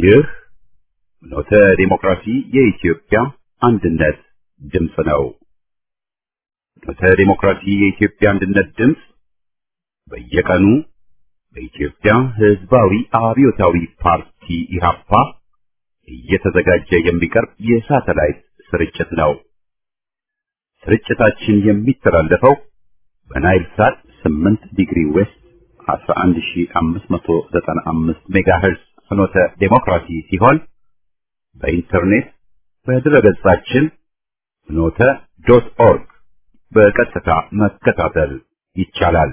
ይህ ፍኖተ ዲሞክራሲ የኢትዮጵያ አንድነት ድምፅ ነው። ፍኖተ ዲሞክራሲ የኢትዮጵያ አንድነት ድምፅ በየቀኑ በኢትዮጵያ ሕዝባዊ አብዮታዊ ፓርቲ ኢህአፓ እየተዘጋጀ የሚቀርብ የሳተላይት ስርጭት ነው። ስርጭታችን የሚተላለፈው በናይል ሳት 8 ዲግሪ ዌስት 11595 ሜጋሄርዝ ፍኖተ ዲሞክራሲ ሲሆን በኢንተርኔት በድረገጻችን ፍኖተ.ኦርግ በቀጥታ መከታተል ይቻላል።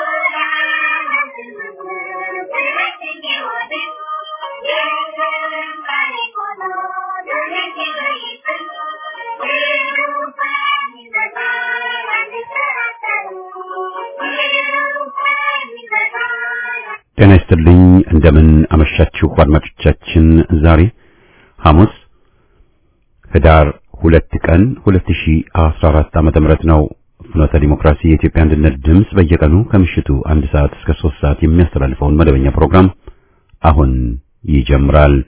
ጤና ይስጥልኝ እንደምን አመሻችሁ አድማጮቻችን። ዛሬ ሐሙስ ህዳር 2 ቀን 2014 ዓ.ም ነው። ፍኖተ ዲሞክራሲ የኢትዮጵያ አንድነት ድምፅ በየቀኑ ከምሽቱ 1 ሰዓት እስከ 3 ሰዓት የሚያስተላልፈውን መደበኛ ፕሮግራም አሁን ይጀምራል።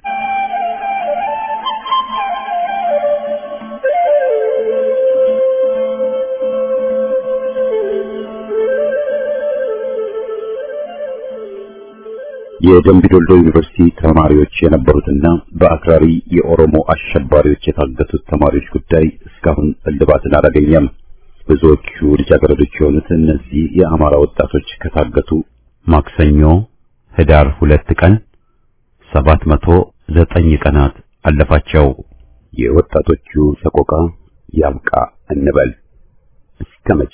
የደምቢዶሎ ዩኒቨርሲቲ ተማሪዎች የነበሩትና በአክራሪ የኦሮሞ አሸባሪዎች የታገቱት ተማሪዎች ጉዳይ እስካሁን እልባትን አላገኘም። ብዙዎቹ ልጃገረዶች የሆኑት እነዚህ የአማራ ወጣቶች ከታገቱ ማክሰኞ ህዳር 2 ቀን 709 ቀናት አለፋቸው። የወጣቶቹ ሰቆቃ ያብቃ እንበል። እስከ መቼ?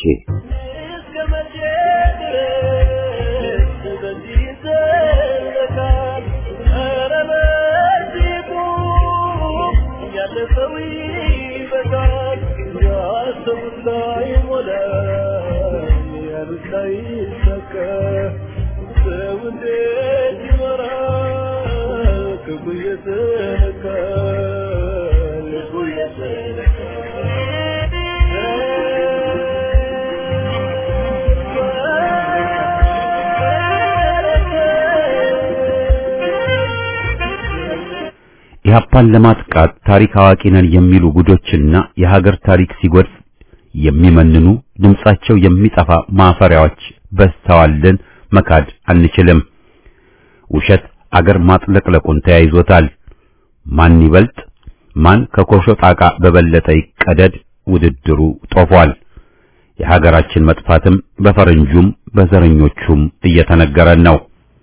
ኢህአፓን ለማጥቃት ታሪክ አዋቂ ነን የሚሉ ጉዶችና የሀገር ታሪክ ሲጎድፍ የሚመንኑ ድምጻቸው የሚጠፋ ማፈሪያዎች በስተዋልን መካድ አንችልም። ውሸት አገር ማጥለቅለቁን ተያይዞታል። ማን ይበልጥ ማን ከኮሾ ጣቃ በበለጠ ይቀደድ ውድድሩ ጦፏል። የሀገራችን መጥፋትም በፈረንጁም በዘረኞቹም እየተነገረን ነው።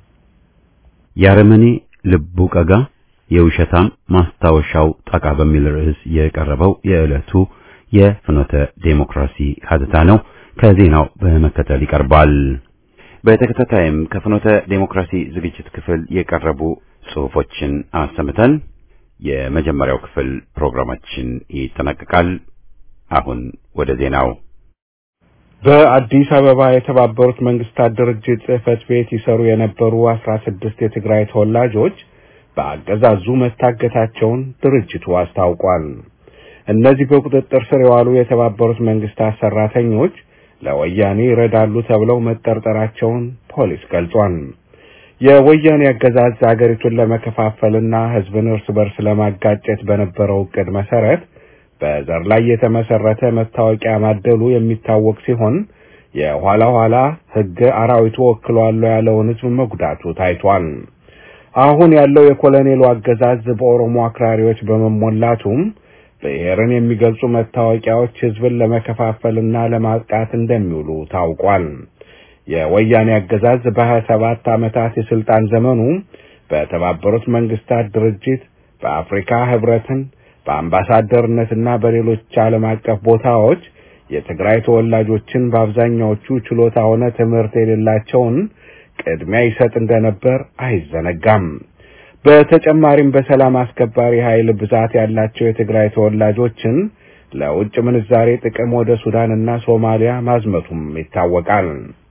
ያረመኔ ልቡ ቀጋ የውሸታም ማስታወሻው ጣቃ በሚል ርዕስ የቀረበው የዕለቱ የፍኖተ ዴሞክራሲ ሀተታ ነው። ከዜናው በመከተል ይቀርባል። በተከታታይም ከፍኖተ ዴሞክራሲ ዝግጅት ክፍል የቀረቡ ጽሑፎችን አሰምተን የመጀመሪያው ክፍል ፕሮግራማችን ይጠናቀቃል። አሁን ወደ ዜናው። በአዲስ አበባ የተባበሩት መንግስታት ድርጅት ጽሕፈት ቤት ይሰሩ የነበሩ 16 የትግራይ ተወላጆች በአገዛዙ መታገታቸውን ድርጅቱ አስታውቋል። እነዚህ በቁጥጥር ስር የዋሉ የተባበሩት መንግስታት ሰራተኞች ለወያኔ ይረዳሉ ተብለው መጠርጠራቸውን ፖሊስ ገልጿል። የወያኔ አገዛዝ አገሪቱን ለመከፋፈልና ህዝብን እርስ በርስ ለማጋጨት በነበረው ዕቅድ መሰረት በዘር ላይ የተመሰረተ መታወቂያ ማደሉ የሚታወቅ ሲሆን የኋላ ኋላ ህግ አራዊቱ ወክሏል ያለውን ህዝብ መጉዳቱ ታይቷል። አሁን ያለው የኮሎኔሉ አገዛዝ በኦሮሞ አክራሪዎች በመሞላቱም ብሔርን የሚገልጹ መታወቂያዎች ህዝብን ለመከፋፈልና ለማጥቃት እንደሚውሉ ታውቋል። የወያኔ አገዛዝ በ27 ዓመታት የስልጣን ዘመኑ በተባበሩት መንግስታት ድርጅት፣ በአፍሪካ ህብረትን፣ በአምባሳደርነትና በሌሎች ዓለም አቀፍ ቦታዎች የትግራይ ተወላጆችን በአብዛኛዎቹ ችሎታ ሆነ ትምህርት የሌላቸውን ቅድሚያ ይሰጥ እንደነበር አይዘነጋም። በተጨማሪም በሰላም አስከባሪ ኃይል ብዛት ያላቸው የትግራይ ተወላጆችን ለውጭ ምንዛሬ ጥቅም ወደ ሱዳንና ሶማሊያ ማዝመቱም ይታወቃል።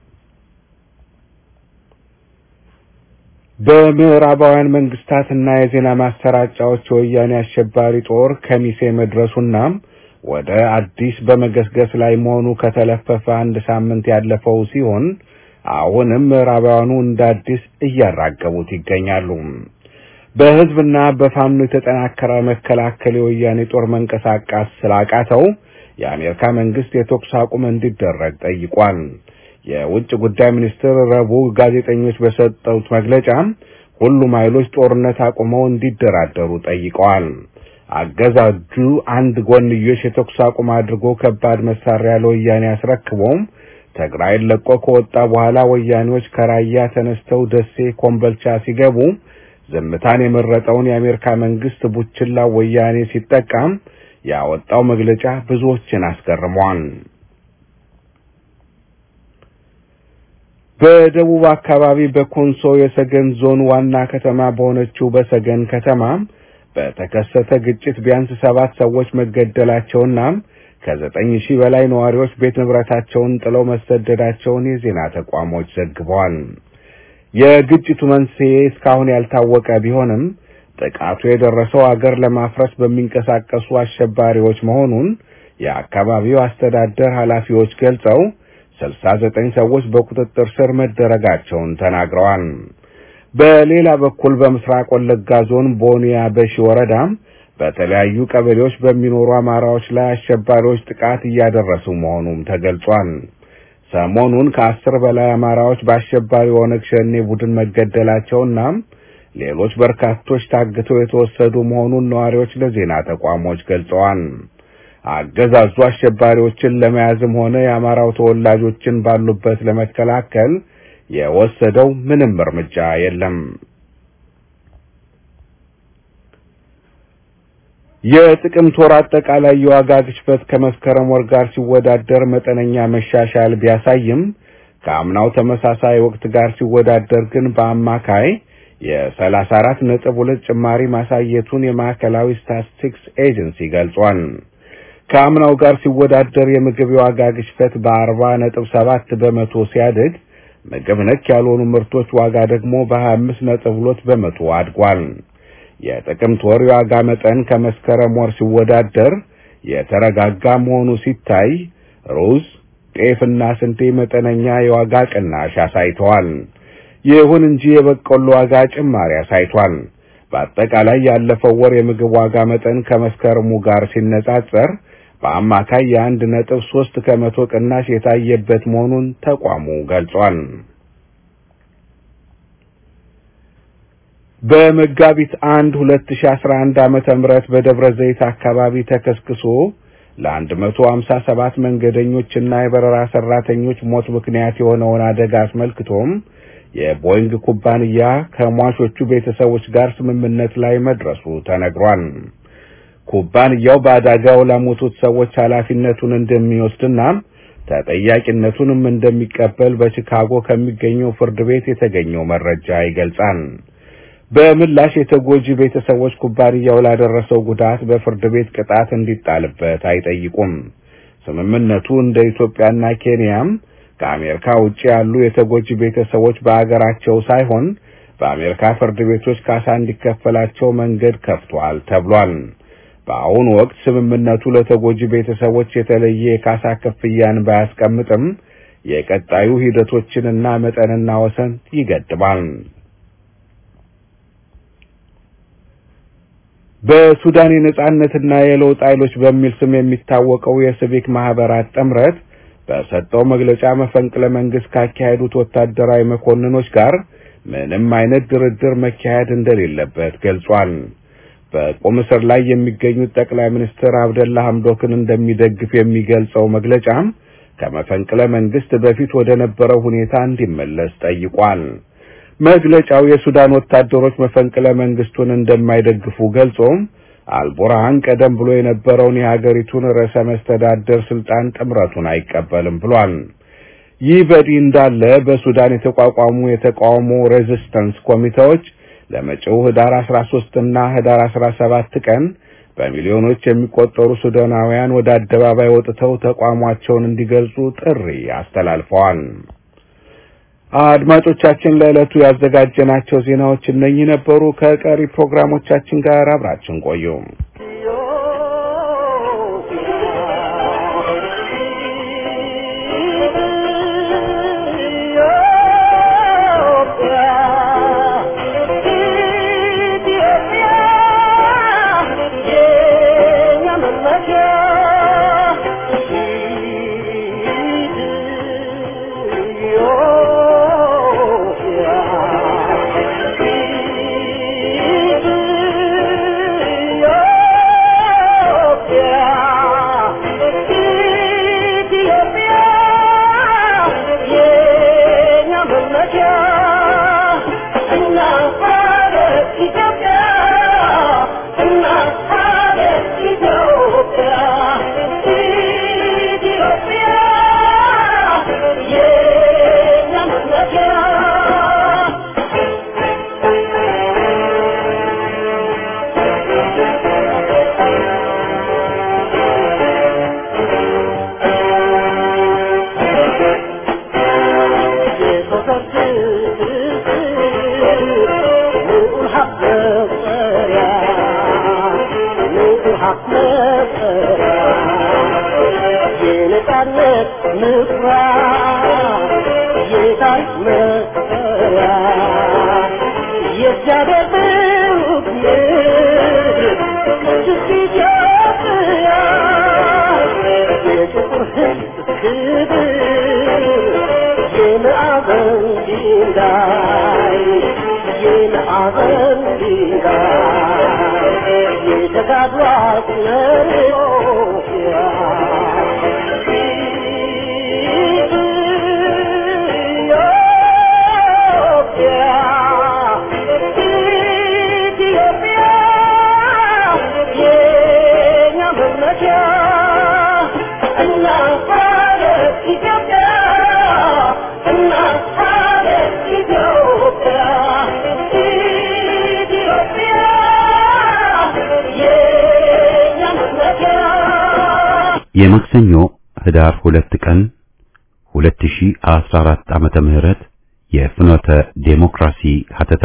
በምዕራባውያን መንግስታትና የዜና ማሰራጫዎች ወያኔ አሸባሪ ጦር ከሚሴ መድረሱና ወደ አዲስ በመገስገስ ላይ መሆኑ ከተለፈፈ 1 ሳምንት ያለፈው ሲሆን አሁንም ምዕራባውያኑ እንደ አዲስ እያራገቡት ይገኛሉ። በህዝብና በፋኖ የተጠናከረ መከላከል የወያኔ ጦር መንቀሳቀስ ስላቃተው የአሜሪካ መንግስት የተኩስ አቁም እንዲደረግ ጠይቋል። የውጭ ጉዳይ ሚኒስትር ረቡዕ ጋዜጠኞች በሰጡት መግለጫ ሁሉም ኃይሎች ጦርነት አቁመው እንዲደራደሩ ጠይቀዋል። አገዛዙ አንድ ጎንዮሽ የተኩስ አቁም አድርጎ ከባድ መሳሪያ ለወያኔ አስረክቦም ትግራይን ለቆ ከወጣ በኋላ ወያኔዎች ከራያ ተነስተው ደሴ ኮምቦልቻ ሲገቡ ዝምታን የመረጠውን የአሜሪካ መንግስት ቡችላ ወያኔ ሲጠቀም ያወጣው መግለጫ ብዙዎችን አስገርሟል። በደቡብ አካባቢ በኮንሶ የሰገን ዞን ዋና ከተማ በሆነችው በሰገን ከተማ በተከሰተ ግጭት ቢያንስ 7 ሰዎች መገደላቸውና ከ9000 በላይ ነዋሪዎች ቤት ንብረታቸውን ጥለው መሰደዳቸውን የዜና ተቋሞች ዘግበዋል። የግጭቱ መንስኤ እስካሁን ያልታወቀ ቢሆንም ጥቃቱ የደረሰው አገር ለማፍረስ በሚንቀሳቀሱ አሸባሪዎች መሆኑን የአካባቢው አስተዳደር ኃላፊዎች ገልጸው 69 ሰዎች በቁጥጥር ስር መደረጋቸውን ተናግረዋል። በሌላ በኩል በምስራቅ ወለጋ ዞን ቦኒያ በሺ ወረዳ በተለያዩ ቀበሌዎች በሚኖሩ አማራዎች ላይ አሸባሪዎች ጥቃት እያደረሱ መሆኑም ተገልጿል። ሰሞኑን ከ10 በላይ አማራዎች በአሸባሪ ኦነግ ሸኔ ቡድን መገደላቸውና ሌሎች በርካቶች ታግተው የተወሰዱ መሆኑን ነዋሪዎች ለዜና ተቋሞች ገልጸዋል። አገዛዙ አሸባሪዎችን ለመያዝም ሆነ የአማራው ተወላጆችን ባሉበት ለመከላከል የወሰደው ምንም እርምጃ የለም። የጥቅምት ወር አጠቃላይ የዋጋ ግሽበት ከመስከረም ወር ጋር ሲወዳደር መጠነኛ መሻሻል ቢያሳይም ከአምናው ተመሳሳይ ወቅት ጋር ሲወዳደር ግን በአማካይ የ34.2 ጭማሪ ማሳየቱን የማዕከላዊ ስታቲስቲክስ ኤጀንሲ ገልጿል። ከአምናው ጋር ሲወዳደር የምግብ የዋጋ ግሽበት በ40.7 በመቶ ሲያድግ ምግብ ነክ ያልሆኑ ምርቶች ዋጋ ደግሞ በ25.2 በመቶ አድጓል። የጥቅምት ወር የዋጋ መጠን ከመስከረም ወር ሲወዳደር የተረጋጋ መሆኑ ሲታይ ሩዝ፣ ጤፍና ስንዴ መጠነኛ የዋጋ ቅናሽ አሳይተዋል። ይሁን እንጂ የበቆሎ ዋጋ ጭማሪ አሳይቷል። በአጠቃላይ ያለፈው ወር የምግብ ዋጋ መጠን ከመስከረሙ ጋር ሲነጻጸር በአማካይ የ1.3 ከመቶ ቅናሽ የታየበት መሆኑን ተቋሙ ገልጿል። በመጋቢት 1 2011 ዓመተ ምህረት በደብረ ዘይት አካባቢ ተከስክሶ ለ157 መንገደኞችና የበረራ ሰራተኞች ሞት ምክንያት የሆነውን አደጋ አስመልክቶም የቦይንግ ኩባንያ ከሟቾቹ ቤተሰቦች ጋር ስምምነት ላይ መድረሱ ተነግሯል። ኩባንያው በአደጋው ለሞቱት ሰዎች ኃላፊነቱን እንደሚወስድና ተጠያቂነቱንም እንደሚቀበል በቺካጎ ከሚገኘው ፍርድ ቤት የተገኘው መረጃ ይገልጻል። በምላሽ የተጎጂ ቤተሰቦች ኩባንያው ላደረሰው ጉዳት በፍርድ ቤት ቅጣት እንዲጣልበት አይጠይቁም። ስምምነቱ እንደ ኢትዮጵያና ኬንያም ከአሜሪካ ውጪ ያሉ የተጎጂ ቤተሰቦች በአገራቸው ሳይሆን በአሜሪካ ፍርድ ቤቶች ካሳ እንዲከፈላቸው መንገድ ከፍቷል ተብሏል። በአሁኑ ወቅት ስምምነቱ ለተጎጂ ቤተሰቦች የተለየ የካሳ ክፍያን ባያስቀምጥም የቀጣዩ ሂደቶችንና መጠንና ወሰን ይገድባል። በሱዳን የነጻነትና የለውጥ ኃይሎች በሚል ስም የሚታወቀው የሲቪክ ማህበራት ጥምረት በሰጠው መግለጫ መፈንቅለ መንግስት ካካሄዱት ወታደራዊ መኮንኖች ጋር ምንም አይነት ድርድር መካሄድ እንደሌለበት ገልጿል። በቁም እስር ላይ የሚገኙት ጠቅላይ ሚኒስትር አብደላ ሐምዶክን እንደሚደግፍ የሚገልጸው መግለጫ ከመፈንቅለ መንግስት በፊት ወደ ነበረው ሁኔታ እንዲመለስ ጠይቋል። መግለጫው የሱዳን ወታደሮች መፈንቅለ መንግስቱን እንደማይደግፉ ገልጾም አልቡርሃን ቀደም ብሎ የነበረውን የሀገሪቱን ርዕሰ መስተዳድር ስልጣን ጥምረቱን አይቀበልም ብሏል። ይህ በዲህ እንዳለ በሱዳን የተቋቋሙ የተቃውሞ ሬዚስተንስ ኮሚቴዎች ለመጪው ህዳር 13 እና ህዳር 17 ቀን በሚሊዮኖች የሚቆጠሩ ሱዳናውያን ወደ አደባባይ ወጥተው ተቋማቸውን እንዲገልጹ ጥሪ አስተላልፈዋል። አድማጮቻችን ለዕለቱ ያዘጋጀናቸው ዜናዎች እነኚህ ነበሩ። ከቀሪ ፕሮግራሞቻችን ጋር አብራችን ቆዩ። Yeah. የነጻነት ምኩራብ የታሪክ መሰረት የጃገር ብሩክ ምድር ቅድስት ኢትዮጵያ የጥቁር ሕዝብ ክብር የማዕዘን ድንጋይ የማዕዘን ድንጋይ የተጋድሎ ኢትዮጵያ የማክሰኞ ህዳር 2 ቀን 2014 ዓመተ ምህረት የፍኖተ ዴሞክራሲ ሀተታ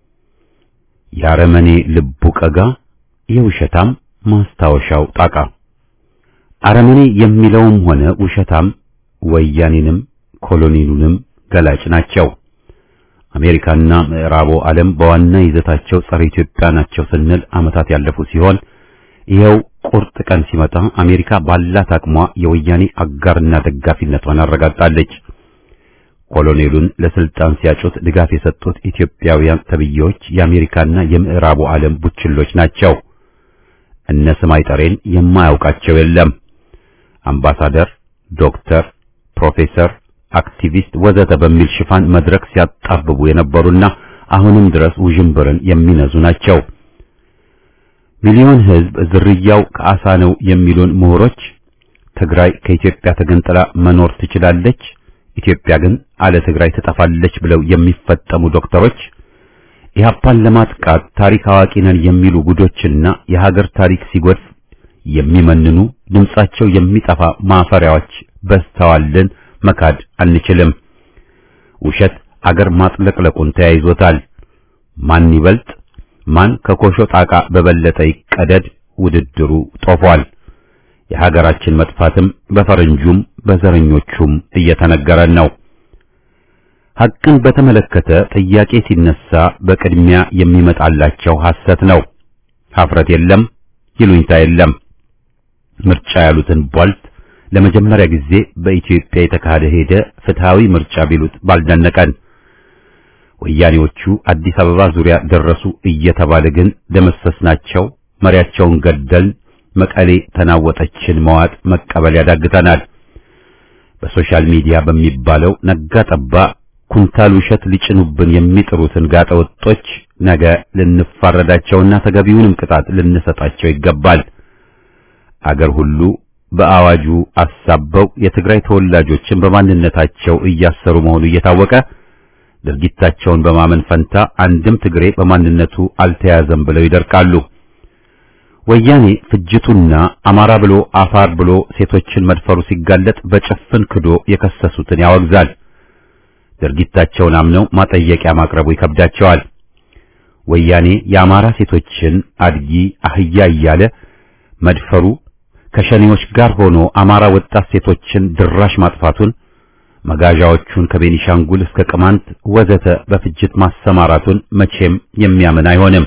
ያረመኔ ልቡ ቀጋ የውሸታም ማስታወሻው ጣቃ። አረመኔ የሚለውም ሆነ ውሸታም ወያኔንም ኮሎኒሉንም ገላጭ ናቸው። አሜሪካና ምዕራቡ ዓለም በዋና ይዘታቸው ጸረ ኢትዮጵያ ናቸው ስንል ዓመታት ያለፉ ሲሆን ይሄው ቁርጥ ቀን ሲመጣ አሜሪካ ባላት አቅሟ የወያኔ አጋርና ደጋፊነቷን አረጋግጣለች። ኮሎኔሉን ለስልጣን ሲያጩት ድጋፍ የሰጡት ኢትዮጵያውያን ተብዬዎች የአሜሪካና የምዕራቡ ዓለም ቡችሎች ናቸው። እነ ስማይ ጠሬን የማያውቃቸው የለም። አምባሳደር፣ ዶክተር፣ ፕሮፌሰር፣ አክቲቪስት ወዘተ በሚል ሽፋን መድረክ ሲያጣብቡ የነበሩና አሁንም ድረስ ውዥንብርን የሚነዙ ናቸው። ሚሊዮን ህዝብ ዝርያው ከአሳ ነው የሚሉን ምሁሮች ትግራይ ከኢትዮጵያ ተገንጥላ መኖር ትችላለች፣ ኢትዮጵያ ግን አለ ትግራይ ትጠፋለች ብለው የሚፈጠሙ ዶክተሮች ኢህአፓን ለማጥቃት ታሪክ አዋቂ ነን የሚሉ ጉዶችና የሀገር ታሪክ ሲጎድፍ የሚመንኑ ድምጻቸው የሚጠፋ ማፈሪያዎች በስተዋልን መካድ አንችልም። ውሸት አገር ማጥለቅለቁን ተያይዞታል። ማን ይበልጥ ማን ከኮሾ ጣቃ በበለጠ ይቀደድ ውድድሩ ጦፏል። የሀገራችን መጥፋትም በፈረንጁም በዘረኞቹም እየተነገረን ነው። ሐቅን በተመለከተ ጥያቄ ሲነሳ በቅድሚያ የሚመጣላቸው ሐሰት ነው። ሀፍረት የለም፣ ይሉኝታ የለም። ምርጫ ያሉትን ቧልት ለመጀመሪያ ጊዜ በኢትዮጵያ የተካሄደ ሄደ ፍትሃዊ ምርጫ ቢሉት ባልደነቀን። ወያኔዎቹ አዲስ አበባ ዙሪያ ደረሱ እየተባለ ግን ደመሰስናቸው፣ መሪያቸውን ገደል፣ መቀሌ ተናወጠችን መዋጥ መቀበል ያዳግተናል። በሶሻል ሚዲያ በሚባለው ነጋ ጠባ ኩንታል ውሸት ሊጭኑብን የሚጥሩትን ጋጠወጦች ነገ ልንፋረዳቸውና ተገቢውንም ቅጣት ልንሰጣቸው ይገባል። አገር ሁሉ በአዋጁ አሳበው የትግራይ ተወላጆችን በማንነታቸው እያሰሩ መሆኑ እየታወቀ ድርጊታቸውን በማመን ፈንታ አንድም ትግሬ በማንነቱ አልተያዘም ብለው ይደርቃሉ። ወያኔ ፍጅቱና አማራ ብሎ አፋር ብሎ ሴቶችን መድፈሩ ሲጋለጥ በጭፍን ክዶ የከሰሱትን ያወግዛል። ድርጊታቸውን አምነው ማጠየቂያ ማቅረቡ ይከብዳቸዋል። ወያኔ የአማራ ሴቶችን አድጊ አህያ እያለ መድፈሩ ከሸኔዎች ጋር ሆኖ አማራ ወጣት ሴቶችን ድራሽ ማጥፋቱን መጋዣዎቹን ከቤኒሻንጉል እስከ ቅማንት ወዘተ በፍጅት ማሰማራቱን መቼም የሚያምን አይሆንም።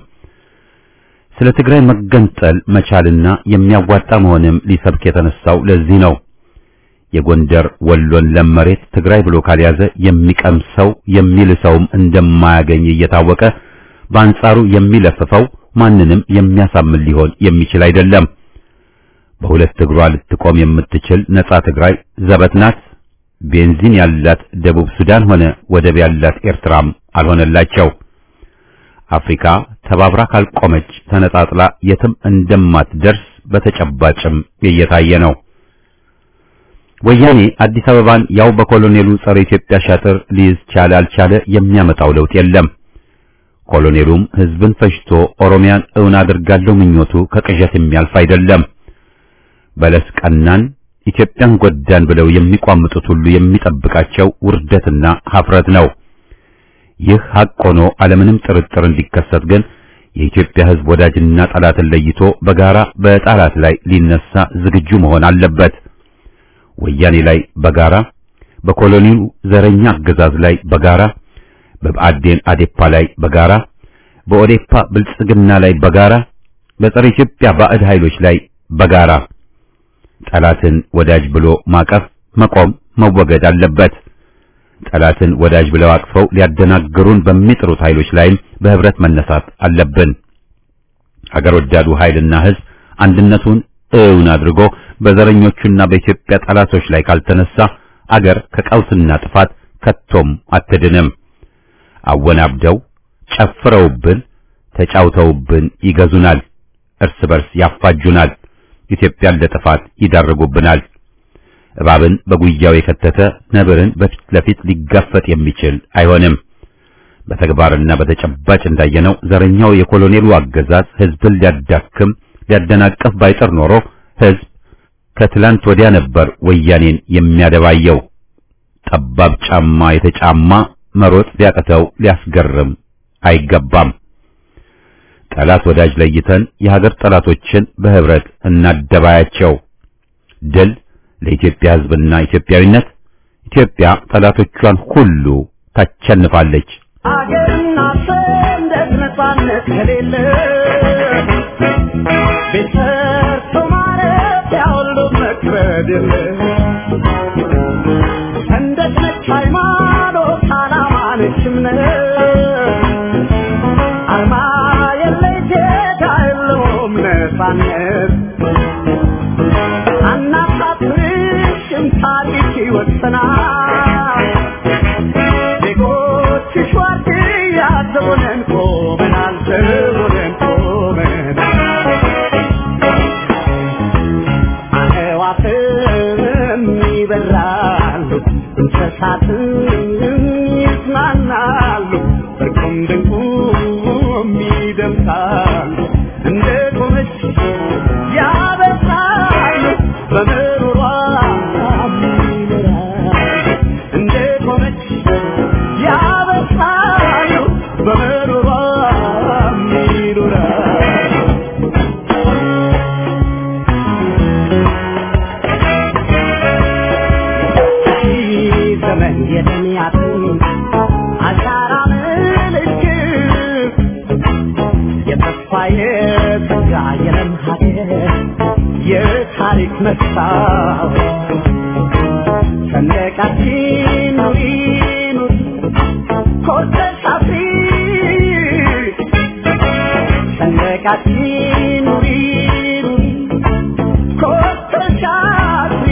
ስለ ትግራይ መገንጠል መቻልና የሚያዋጣ መሆንም ሊሰብክ የተነሳው ለዚህ ነው። የጎንደር ወሎን ለመሬት ትግራይ ብሎ ካልያዘ የሚቀምሰው የሚልሰውም እንደማያገኝ እየታወቀ በአንጻሩ የሚለፍፈው ማንንም የሚያሳምን ሊሆን የሚችል አይደለም። በሁለት እግሯ ልትቆም የምትችል ነጻ ትግራይ ዘበትናት። ቤንዚን ያላት ደቡብ ሱዳን ሆነ ወደብ ያላት ኤርትራም አልሆነላቸው። አፍሪካ ተባብራ ካልቆመች ተነጣጥላ የትም እንደማትደርስ በተጨባጭም እየታየ ነው። ወያኔ አዲስ አበባን ያው በኮሎኔሉ ጸረ ኢትዮጵያ ሻጥር ሊይዝ ቻለ አልቻለ የሚያመጣው ለውጥ የለም። ኮሎኔሉም ህዝብን ፈጅቶ ኦሮሚያን እውን አድርጋለሁ ምኞቱ ከቅዠት የሚያልፍ አይደለም። በለስ ቀናን ኢትዮጵያን ጎዳን ብለው የሚቋምጡት ሁሉ የሚጠብቃቸው ውርደትና ሀፍረት ነው። ይህ ሐቅ ሆኖ ዓለምንም ጥርጥር እንዲከሰት ግን የኢትዮጵያ ህዝብ ወዳጅና ጠላትን ለይቶ በጋራ በጠላት ላይ ሊነሳ ዝግጁ መሆን አለበት። ወያኔ ላይ በጋራ በኮሎኒው ዘረኛ አገዛዝ ላይ በጋራ በብአዴን አዴፓ ላይ በጋራ በኦዴፓ ብልጽግና ላይ በጋራ በጸረ ኢትዮጵያ ባዕድ ኃይሎች ላይ በጋራ ጠላትን ወዳጅ ብሎ ማቀፍ መቆም መወገድ አለበት። ጠላትን ወዳጅ ብለው አቅፈው ሊያደናግሩን በሚጥሩት ኃይሎች ላይም በህብረት መነሳት አለብን። ሀገር ወዳዱ ኃይልና ህዝብ አንድነቱን እውን አድርጎ በዘረኞቹና በኢትዮጵያ ጠላቶች ላይ ካልተነሳ አገር ከቀውስና ጥፋት ከቶም አትድንም። አወናብደው ጨፍረውብን ተጫውተውብን ይገዙናል፣ እርስ በርስ ያፋጁናል፣ ኢትዮጵያን ለጥፋት ይዳርጉብናል። እባብን በጉያው የከተተ ነብርን በፊት ለፊት ሊጋፈጥ የሚችል አይሆንም። በተግባርና በተጨባጭ እንዳየነው ዘረኛው የኮሎኔሉ አገዛዝ ህዝብን ሊያዳክም ሊያደናቀፍ ባይጥር ኖሮ ህዝብ ከትላንት ወዲያ ነበር ወያኔን የሚያደባየው። ጠባብ ጫማ የተጫማ መሮጥ ሊያቀተው ሊያስገርም አይገባም። ጠላት ወዳጅ ለይተን የሀገር ጠላቶችን በህብረት እናደባያቸው። ድል ለኢትዮጵያ ህዝብና ኢትዮጵያዊነት። ኢትዮጵያ ጠላቶቿን ሁሉ ታቸንፋለች። አገርና ሰንደቅ ነፃነት ከሌለ ቤተሰብ ማለት ያውሉ መክበድ ሰንደቅ ነች ሃይማኖት ዓላማ ነች እምነት አርማ የለይ ጌታ የለውም ነፃነት አናሳፍርሽም ታሪክ ይወሰናል ዜጎችሽ ዋርድያ ዘቦነን ቆመናል ዘቦነን ቆመናል አዕዋፍም ይበራሉ እንስሳትም ይዝናናሉ እርቁም ድንቁም ይደምቃሉ እንደ ቆመች ያበሳሉ በምሩሯ ይኖራሉ እንደ ቆመች ያበሳሉ በምሩሯ ይኖራሉ ዘመን የደሚያት አሻራ ምልክት የተስፋዬ ጸጋ የለም ሀገር የታሪክ መስታወት ሰንደቃችን ኑሪ ኑሪ ኮርተሽ አፍሪ ሰንደቃችን ኑሪ ኑሪ ኮርተሽ አፍሪ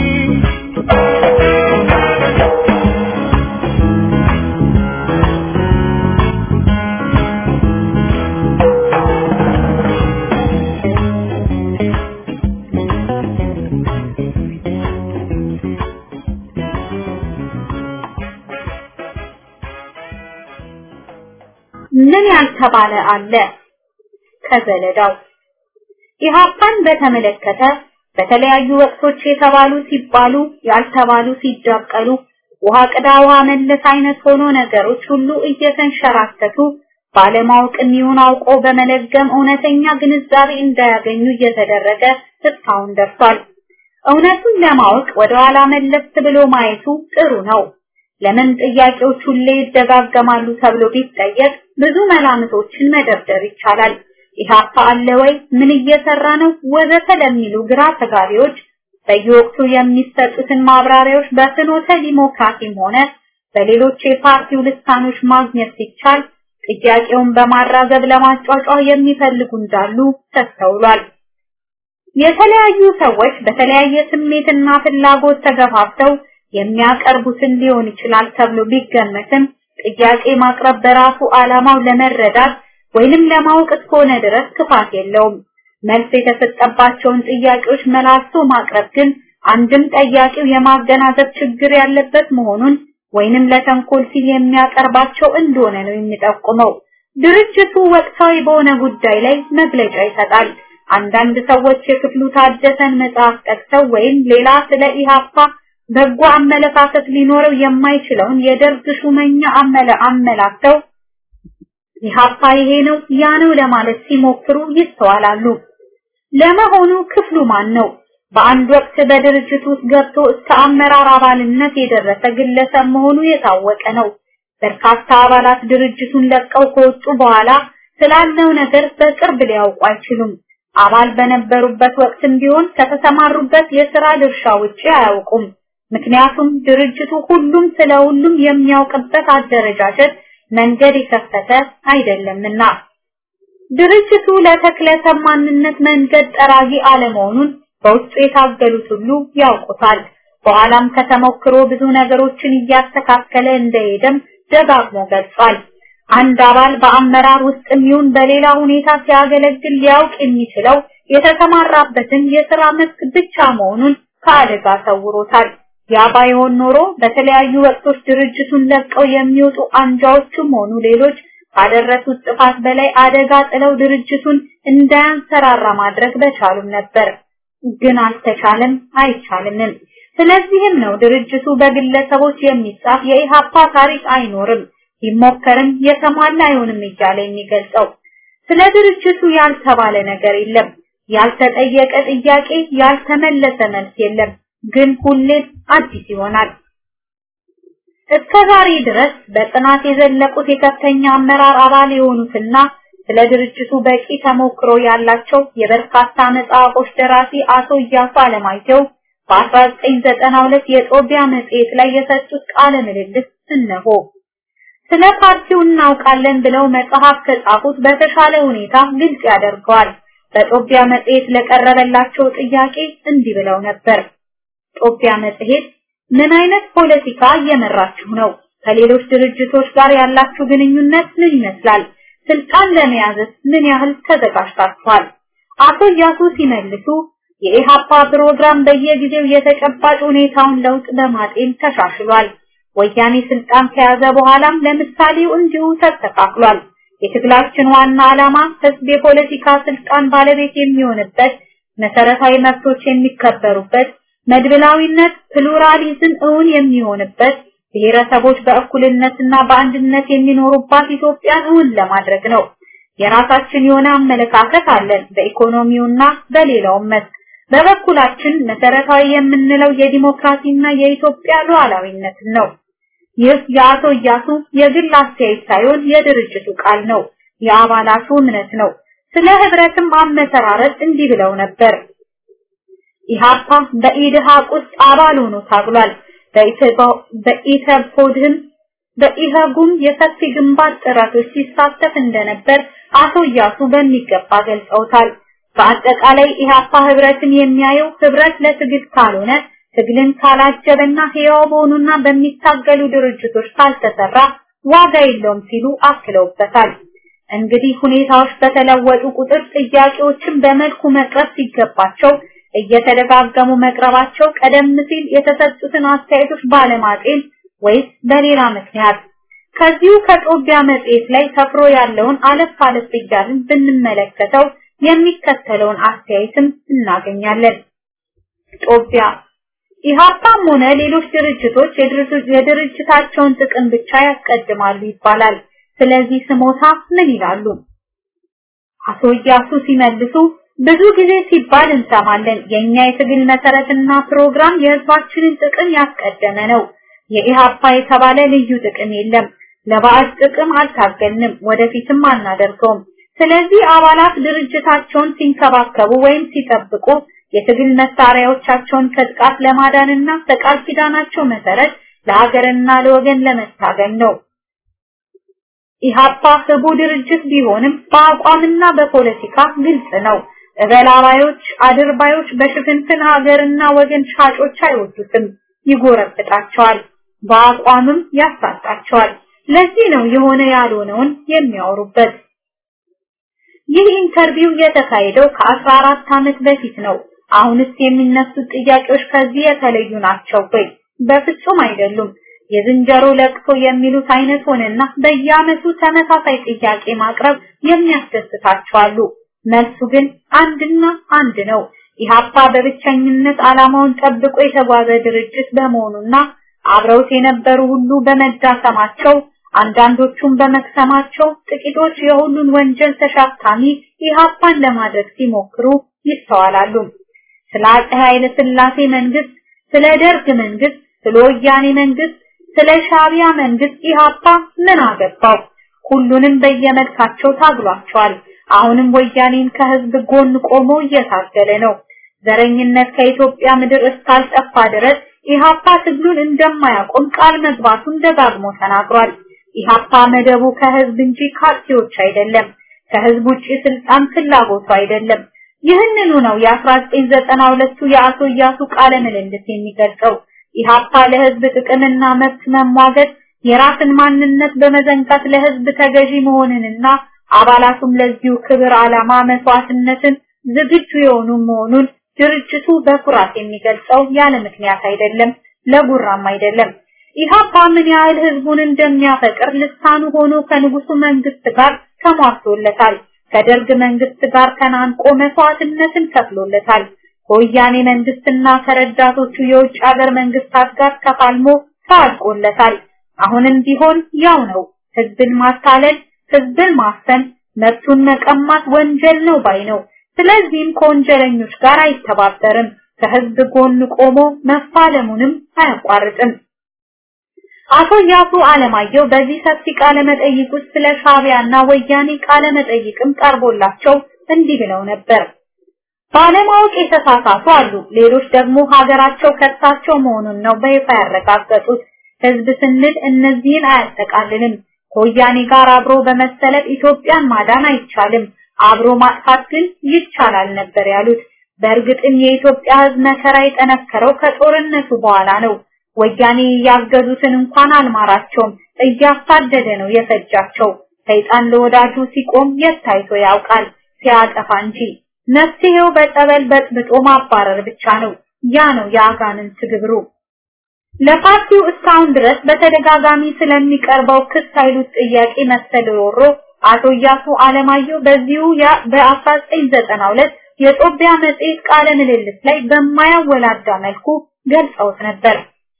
ምን ያልተባለ አለ? ከዘለዳው ኢህአፓን በተመለከተ በተለያዩ ወቅቶች የተባሉ ሲባሉ ያልተባሉ ሲጃቀሉ ውሃ ቅዳ ውሃ መለስ አይነት ሆኖ ነገሮች ሁሉ እየተንሸራተቱ ባለማወቅም ይሁን አውቆ በመለገም እውነተኛ ግንዛቤ እንዳያገኙ እየተደረገ እስካሁን ደርሷል። እውነቱን ለማወቅ ወደ ኋላ መለስ ብሎ ማየቱ ጥሩ ነው። ለምን ጥያቄዎች ሁሌ ይደጋገማሉ ተብሎ ቢጠየቅ ብዙ መላምቶችን መደርደር ይቻላል። ኢህአፓ አለ ወይ? ምን እየሰራ ነው? ወዘተ ለሚሉ ግራ ተጋቢዎች በየወቅቱ የሚሰጡትን ማብራሪያዎች በፍኖተ ዲሞክራሲም ሆነ በሌሎች የፓርቲው ልሳኖች ማግኘት ሲቻል ጥያቄውን በማራገብ ለማጫጫው የሚፈልጉ እንዳሉ ተስተውሏል። የተለያዩ ሰዎች በተለያየ ስሜትና ፍላጎት ተገፋፍተው የሚያቀርቡትን ሊሆን ይችላል ተብሎ ቢገመትም ጥያቄ ማቅረብ በራሱ ዓላማው ለመረዳት ወይንም ለማወቅ እስከሆነ ድረስ ክፋት የለውም። መልስ የተሰጠባቸውን ጥያቄዎች መላልሶ ማቅረብ ግን አንድም ጠያቂው የማገናዘብ ችግር ያለበት መሆኑን ወይንም ለተንኮል ሲል የሚያቀርባቸው እንደሆነ ነው የሚጠቁመው። ድርጅቱ ወቅታዊ በሆነ ጉዳይ ላይ መግለጫ ይሰጣል። አንዳንድ ሰዎች የክፍሉ ታደሰን መጽሐፍ ጠቅሰው ወይም ሌላ ስለ ኢህአፓ በጎ አመለካከት ሊኖረው የማይችለውን የደርግ ሹመኛ አመላክተው ኢህአፓ ይሄ ነው ያ ነው ለማለት ሲሞክሩ ይስተዋላሉ። ለመሆኑ ክፍሉ ማን ነው? በአንድ ወቅት በድርጅቱ ውስጥ ገብቶ እስከ አመራር አባልነት የደረሰ ግለሰብ መሆኑ የታወቀ ነው። በርካታ አባላት ድርጅቱን ለቀው ከወጡ በኋላ ስላለው ነገር በቅርብ ሊያውቁ አይችሉም። አባል በነበሩበት ወቅትም ቢሆን ከተሰማሩበት የሥራ ድርሻ ውጪ አያውቁም። ምክንያቱም ድርጅቱ ሁሉም ስለ ሁሉም የሚያውቅበት አደረጃጀት መንገድ የከፈተ አይደለምና። ድርጅቱ ለተክለሰብ ማንነት መንገድ ጠራጊ አለመሆኑን በውስጡ የታገሉት ሁሉ ያውቁታል። በኋላም ከተሞክሮ ብዙ ነገሮችን እያስተካከለ እንደሄደም ደጋግሞ ገልጿል። አንድ አባል በአመራር ውስጥም ይሁን በሌላ ሁኔታ ሲያገለግል ሊያውቅ የሚችለው የተሰማራበትን የሥራ መስክ ብቻ መሆኑን ከአደጋ ሰውሮታል። ያ ባይሆን ኖሮ በተለያዩ ወቅቶች ድርጅቱን ለቀው የሚወጡ አንጃዎችም ሆኑ ሌሎች ካደረሱት ጥፋት በላይ አደጋ ጥለው ድርጅቱን እንዳያንሰራራ ማድረግ በቻሉም ነበር። ግን አልተቻለም፣ አይቻልም። ስለዚህም ነው ድርጅቱ በግለሰቦች የሚጻፍ የኢሃፓ ታሪክ አይኖርም፣ ይሞከርም የተሟላ አይሆንም እያለ የሚገልጸው። ስለ ድርጅቱ ያልተባለ ነገር የለም፣ ያልተጠየቀ ጥያቄ፣ ያልተመለሰ መልስ የለም። ግን ሁሌም አዲስ ይሆናል። እስከዛሬ ድረስ በጥናት የዘለቁት የከፍተኛ አመራር አባል የሆኑትና ስለ ድርጅቱ በቂ ተሞክሮ ያላቸው የበርካታ መጽሐፎች ደራሲ አቶ እያሱ አለማየሁ በ1992 የጦቢያ መጽሔት ላይ የሰጡት ቃለ ምልልስ እነሆ። ስለ ፓርቲው እናውቃለን ብለው መጽሐፍ ከጻፉት በተሻለ ሁኔታ ግልጽ ያደርገዋል። በጦቢያ መጽሔት ለቀረበላቸው ጥያቄ እንዲህ ብለው ነበር። ጦቢያ መጽሔት ምን አይነት ፖለቲካ እየመራችሁ ነው? ከሌሎች ድርጅቶች ጋር ያላችሁ ግንኙነት ምን ይመስላል? ስልጣን ለመያዝ ምን ያህል ተዘጋጅታችኋል? አቶ እያሱ ሲመልሱ የኢሃፓ ፕሮግራም በየጊዜው የተጨባጭ ሁኔታውን ለውጥ በማጤን ተሻሽሏል። ወያኔ ስልጣን ከያዘ በኋላም ለምሳሌው እንዲሁ ተስተካክሏል። የትግላችን ዋና ዓላማ ህዝብ የፖለቲካ ስልጣን ባለቤት የሚሆንበት፣ መሰረታዊ መብቶች የሚከበሩበት፣ መድብላዊነት ፕሉራሊዝም እውን የሚሆንበት፣ ብሔረሰቦች በእኩልነትና በአንድነት የሚኖሩባት ኢትዮጵያን እውን ለማድረግ ነው። የራሳችን የሆነ አመለካከት አለን በኢኮኖሚውና በሌላውም መስክ። በበኩላችን መሰረታዊ የምንለው የዲሞክራሲና የኢትዮጵያ ሉዓላዊነት ነው። ይህ የአቶ እያሱ የግል አስተያየት ሳይሆን የድርጅቱ ቃል ነው፣ የአባላቱ እምነት ነው። ስለ ህብረትም አመሰራረት እንዲህ ብለው ነበር። ኢሃፓ በኢድሃቅ ውስጥ አባል ሆኖ ታግሏል። በኢሃጉም የሰፊ ግንባር ጥረቶች ሲሳተፍ እንደነበር አቶ እያሱ በሚገባ ገልጸውታል። በአጠቃላይ ኢሃፓ ህብረትን የሚያየው ህብረት ለትግል ካልሆነ፣ ትግልን ካላጀበና ህያው በሆኑና በሚታገሉ ድርጅቶች ካልተሰራ ዋጋ የለውም ሲሉ አክለውበታል። እንግዲህ ሁኔታዎች በተለወጡ ቁጥር ጥያቄዎችን በመልኩ መቅረብ ሲገባቸው እየተደጋገሙ መቅረባቸው ቀደም ሲል የተሰጡትን አስተያየቶች ባለማጤን ወይስ በሌላ ምክንያት? ከዚሁ ከጦቢያ መጽሔት ላይ ሰፍሮ ያለውን አለፍ አለፍ እያልን ብንመለከተው የሚከተለውን አስተያየትም እናገኛለን። ጦቢያ ኢሃፓም ሆነ ሌሎች ድርጅቶች የድርጅታቸውን ጥቅም ብቻ ያስቀድማሉ ይባላል። ስለዚህ ስሞታ ምን ይላሉ? አቶ እያሱ ሲመልሱ ብዙ ጊዜ ሲባል እንሰማለን። የኛ የትግል መሰረትና ፕሮግራም የህዝባችንን ጥቅም ያስቀደመ ነው። የኢሃፓ የተባለ ልዩ ጥቅም የለም። ለባዕድ ጥቅም አልታገልንም፣ ወደፊትም አናደርገውም። ስለዚህ አባላት ድርጅታቸውን ሲንከባከቡ ወይም ሲጠብቁ የትግል መሳሪያዎቻቸውን ከጥቃት ለማዳንና በቃል ኪዳናቸው መሰረት ለሀገርና ለወገን ለመታገል ነው። ኢሃፓ ህቡ ድርጅት ቢሆንም በአቋምና በፖለቲካ ግልጽ ነው። እበላባዮች፣ አድርባዮች በሽፍንፍን ሀገርና ወገን ሻጮች አይወዱትም፣ ይጎረብጣቸዋል፣ በአቋምም ያሳጣቸዋል። ለዚህ ነው የሆነ ያልሆነውን የሚያወሩበት። ይህ ኢንተርቪው የተካሄደው ከ14 ዓመት በፊት ነው። አሁንስ የሚነሱት ጥያቄዎች ከዚህ የተለዩ ናቸው ወይ? በፍጹም አይደሉም። የዝንጀሮ ለቅሶ የሚሉት አይነት ሆነና በየዓመቱ ተመሳሳይ ጥያቄ ማቅረብ የሚያስደስታቸው አሉ። መልሱ ግን አንድና አንድ ነው። ኢሃፓ በብቸኝነት ዓላማውን ጠብቆ የተጓዘ ድርጅት በመሆኑና አብረውት የነበሩ ሁሉ በመዳሰማቸው፣ አንዳንዶቹም በመክሰማቸው፣ ጥቂቶች የሁሉን ወንጀል ተሸካሚ ኢሃፓን ለማድረግ ሲሞክሩ ይስተዋላሉ። ስለ አፄ ኃይለ ሥላሴ መንግስት፣ ስለ ደርግ መንግስት፣ ስለ ወያኔ መንግስት፣ ስለ ሻዕቢያ መንግስት ኢህአፓ ምን አገባው? ሁሉንም በየመልካቸው ታግሏቸዋል። አሁንም ወያኔን ከህዝብ ጎን ቆሞ እየታገለ ነው። ዘረኝነት ከኢትዮጵያ ምድር እስካልጠፋ ድረስ ኢህአፓ ትግሉን እንደማያቆም ቃል መግባቱን ደጋግሞ ተናግሯል። ኢህአፓ መደቡ ከህዝብ እንጂ ካርቲዎች አይደለም። ከህዝብ ውጪ ስልጣን ፍላጎቱ አይደለም። ይህንኑ ነው የ1992ቱ የአቶ ኢያሱ ቃለ ምልልስ የሚገልጸው። ኢህአፓ ለህዝብ ጥቅምና መብት መሟገት፣ የራስን ማንነት በመዘንጋት ለህዝብ ተገዢ መሆንንና አባላቱም ለዚሁ ክብር ዓላማ መስዋዕትነትን ዝግጁ የሆኑ መሆኑን ድርጅቱ በኩራት የሚገልጸው ያለ ምክንያት አይደለም፣ ለጉራም አይደለም። ኢህአፓ ምን ያህል ህዝቡን እንደሚያፈቅር ልሳኑ ሆኖ ከንጉሱ መንግስት ጋር ተሟግቶለታል። ከደርግ መንግስት ጋር ተናንቆ መስዋዕትነትን ከፍሎለታል። ከወያኔ መንግስትና ከረዳቶቹ የውጭ ሀገር መንግስታት ጋር ተፋልሞ ታልቆለታል። አሁንም ቢሆን ያው ነው። ህዝብን ማታለል፣ ህዝብን ማፈን፣ መብቱን መቀማት ወንጀል ነው ባይ ነው። ስለዚህም ከወንጀለኞች ጋር አይተባበርም። ከህዝብ ጎን ቆሞ መፋለሙንም አያቋርጥም። አቶ ኢያሱ አለማየሁ በዚህ ሰፊ ቃለ መጠይቅ ውስጥ ስለ ሻዕቢያና ወያኔ ቃለ መጠይቅም ቀርቦላቸው እንዲህ ብለው ነበር። ባለማወቅ የተሳሳቱ አሉ፣ ሌሎች ደግሞ ሀገራቸው ከሳቸው መሆኑን ነው በይፋ ያረጋገጡት። ህዝብ ስንል እነዚህን አያጠቃልልም። ከወያኔ ጋር አብሮ በመሰለፍ ኢትዮጵያን ማዳን አይቻልም፣ አብሮ ማጥፋት ግን ይቻላል ነበር ያሉት። በእርግጥም የኢትዮጵያ ህዝብ መከራ የጠነከረው ከጦርነቱ በኋላ ነው። ወያኔ ያገዙትን እንኳን አልማራቸውም፣ እያሳደደ ነው የፈጃቸው። ሰይጣን ለወዳጁ ሲቆም የታይቶ ያውቃል፣ ሲያጠፋ እንጂ። መፍትሄው በጸበል በጥብጦ ማባረር ብቻ ነው። ያ ነው የአጋንንት ግብሩ። ለፓርቲው እስካሁን ድረስ በተደጋጋሚ ስለሚቀርበው ክስ ኃይሉት ጥያቄ መሰል ሮሮ አቶ ኢያሱ አለማየሁ በዚሁ በ1992 የጦቢያ መጽሔት ቃለ ምልልስ ላይ በማያወላዳ መልኩ ገልጸውት ነበር።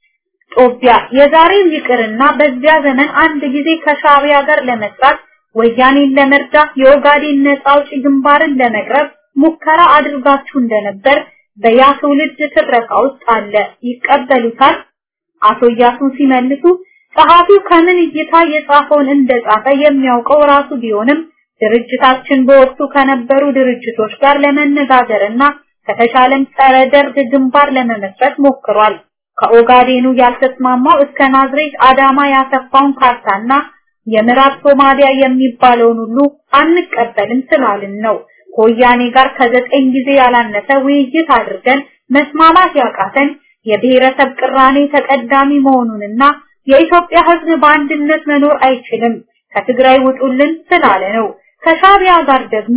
ጦቢያ የዛሬው ይቅርና በዚያ ዘመን አንድ ጊዜ ከሻዕቢያ ጋር ለመስራት ወያኔን ለመርዳት የኦጋዴን ነፃ አውጪ ግንባርን ለመቅረብ ሙከራ አድርጋችሁ እንደነበር በያ ትውልድ ትረካ ውስጥ አለ። ይቀበሉታል? አቶ ኢያሱ ሲመልሱ ጸሐፊው ከምን እይታ የጻፈውን እንደጻፈ የሚያውቀው ራሱ ቢሆንም ድርጅታችን በወቅቱ ከነበሩ ድርጅቶች ጋር ለመነጋገርና ከተሻለም ጸረ ደርግ ግንባር ለመመስረት ሞክሯል። ከኦጋዴኑ ያልተስማማው እስከ ናዝሬት አዳማ ያሰፋውን ካርታና የምዕራብ ሶማሊያ የሚባለውን ሁሉ አንቀበልም ስላልን ነው። ከወያኔ ጋር ከ9 ጊዜ ያላነሰ ውይይት አድርገን መስማማት ያቃተን የብሔረሰብ ቅራኔ ተቀዳሚ መሆኑንና የኢትዮጵያ ሕዝብ በአንድነት መኖር አይችልም ከትግራይ ውጡልን ስላለ ነው። ከሻዕቢያ ጋር ደግሞ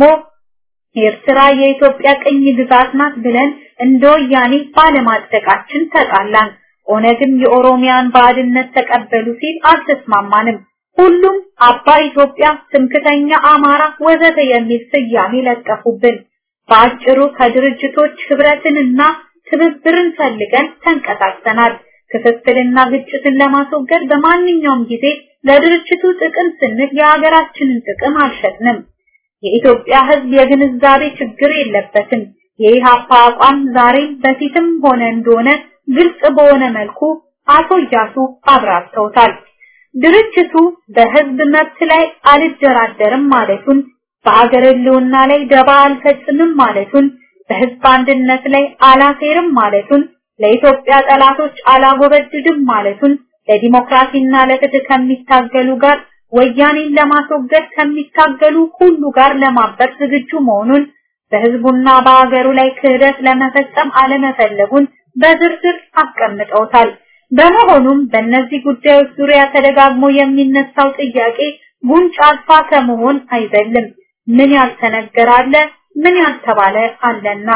ኤርትራ የኢትዮጵያ ቅኝ ግዛት ናት ብለን እንደ ወያኔ ባለማጽደቃችን ተጣላን። ኦነግም የኦሮሚያን ባድነት ተቀበሉ ሲል አልተስማማንም። ሁሉም አባ ኢትዮጵያ፣ ትምክተኛ አማራ ወዘተ የሚል ስያሜ ለጠፉብን። በአጭሩ ከድርጅቶች ህብረትንና ትብብርን ፈልገን ተንቀሳቅሰናል። ክፍፍልና ግጭትን ለማስወገድ በማንኛውም ጊዜ ለድርጅቱ ጥቅም ስንል የሀገራችንን ጥቅም አልሸጥንም። የኢትዮጵያ ህዝብ የግንዛቤ ችግር የለበትም። የኢህአፓ አቋም ዛሬም በፊትም ሆነ እንደሆነ ግልጽ በሆነ መልኩ አቶ ኢያሱ አብራርተውታል። ድርጅቱ በህዝብ መብት ላይ አልደራደርም ማለቱን፣ በአገር ህልውና ላይ ደባ አልፈጽምም ማለቱን፣ በህዝብ አንድነት ላይ አላሴርም ማለቱን፣ ለኢትዮጵያ ጠላቶች አላጎበድድም ማለቱን፣ ለዲሞክራሲና ለፍትህ ከሚታገሉ ጋር ወያኔን ለማስወገድ ከሚታገሉ ሁሉ ጋር ለማበር ዝግጁ መሆኑን፣ በህዝቡና በአገሩ ላይ ክህደት ለመፈጸም አለመፈለጉን በዝርዝር አስቀምጠውታል። በመሆኑም በእነዚህ ጉዳዮች ዙሪያ ተደጋግሞ የሚነሳው ጥያቄ ጉንጭ አልፋ ከመሆን አይደለም። ምን ያልተነገረ አለ፣ ምን ያልተባለ አለና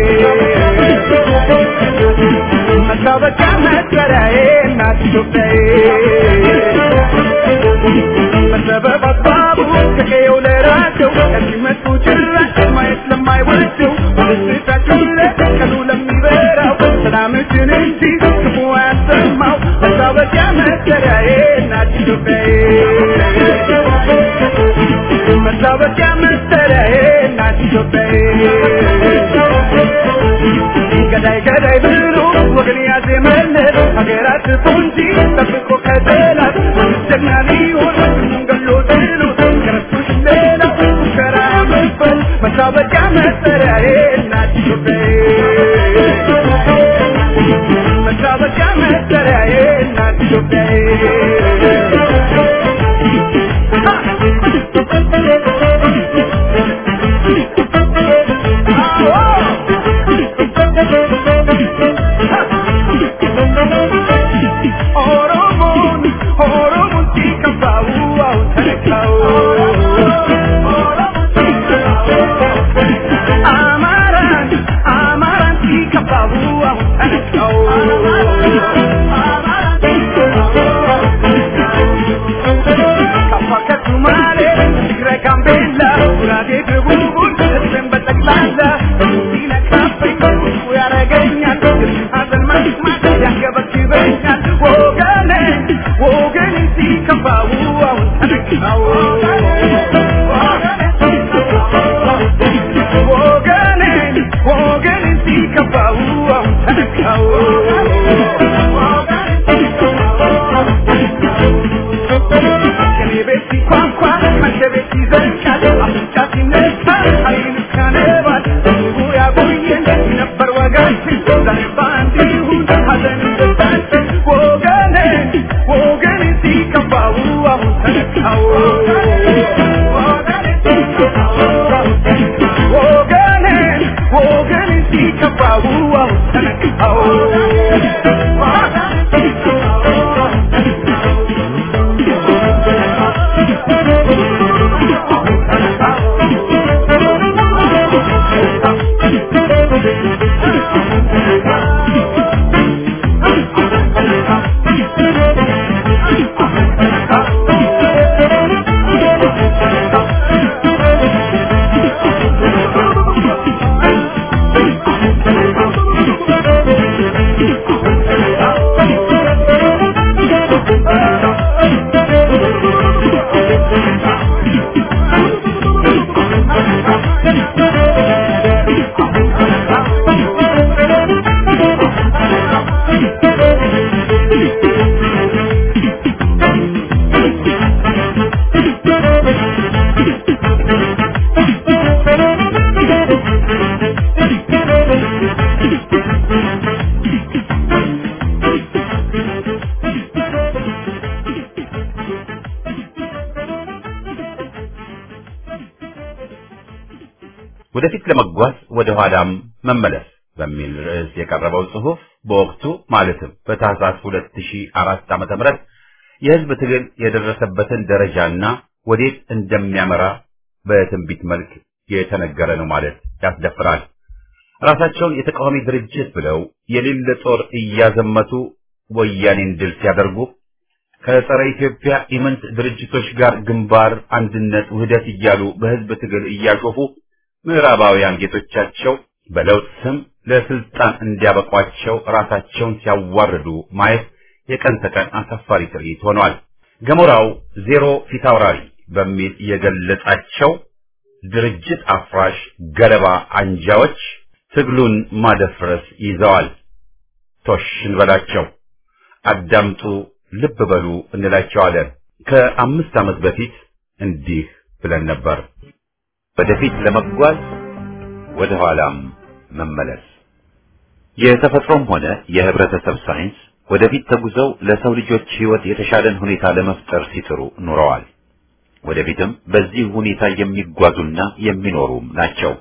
መታወቂያ መጠሪያዬ እናት ኢትዮጵያዬ መጠሪያዬ እናት ኢትዮጵያዬ ገዳይ ገዳይ ብሎ ወገን ያዜመለት ሀገራት ቁንጂ ጠብቆ ከጠላት ጀግና ሊሆን ገሎ ጥሎ ከረሱሽ ሌላ ሙከራ መፈል መታወቂያ መጠሪያዬ እናት ኢትዮጵያዬ መታወቂያ መጠሪያዬ እናት ኢትዮጵያዬ ወደፊት ለመጓዝ ወደ ኋላም መመለስ በሚል ርዕስ የቀረበው ጽሑፍ በወቅቱ ማለትም በታህሳስ 2004 ዓ.ም የህዝብ ትግል የደረሰበትን ደረጃና ወዴት እንደሚያመራ በትንቢት መልክ የተነገረ ነው ማለት ያስደፍራል። ራሳቸውን የተቃዋሚ ድርጅት ብለው የሌለ ጦር እያዘመቱ ወያኔን ድል ሲያደርጉ ከጸረ ኢትዮጵያ ኢምንት ድርጅቶች ጋር ግንባር፣ አንድነት፣ ውህደት እያሉ በህዝብ ትግል እያሾፉ ምዕራባውያን ጌቶቻቸው በለውጥ ስም ለስልጣን እንዲያበቋቸው ራሳቸውን ሲያዋርዱ ማየት የቀን ተቀን አሳፋሪ ትርኢት ሆኗል። ገሞራው ዜሮ ፊታውራሪ በሚል የገለጻቸው ድርጅት አፍራሽ ገለባ አንጃዎች ትግሉን ማደፍረስ ይዘዋል። ቶሽ እንበላቸው፣ አዳምጡ፣ ልብ በሉ እንላቸዋለን። ከ5 ዓመት በፊት እንዲህ ብለን ነበር። ወደፊት ለመጓዝ ወደ ኋላም መመለስ። የተፈጥሮም ሆነ የህብረተሰብ ሳይንስ ወደፊት ተጉዘው ለሰው ልጆች ህይወት የተሻለን ሁኔታ ለመፍጠር ሲጥሩ ኑረዋል። ወደፊትም በዚህ ሁኔታ የሚጓዙና የሚኖሩም ናቸው።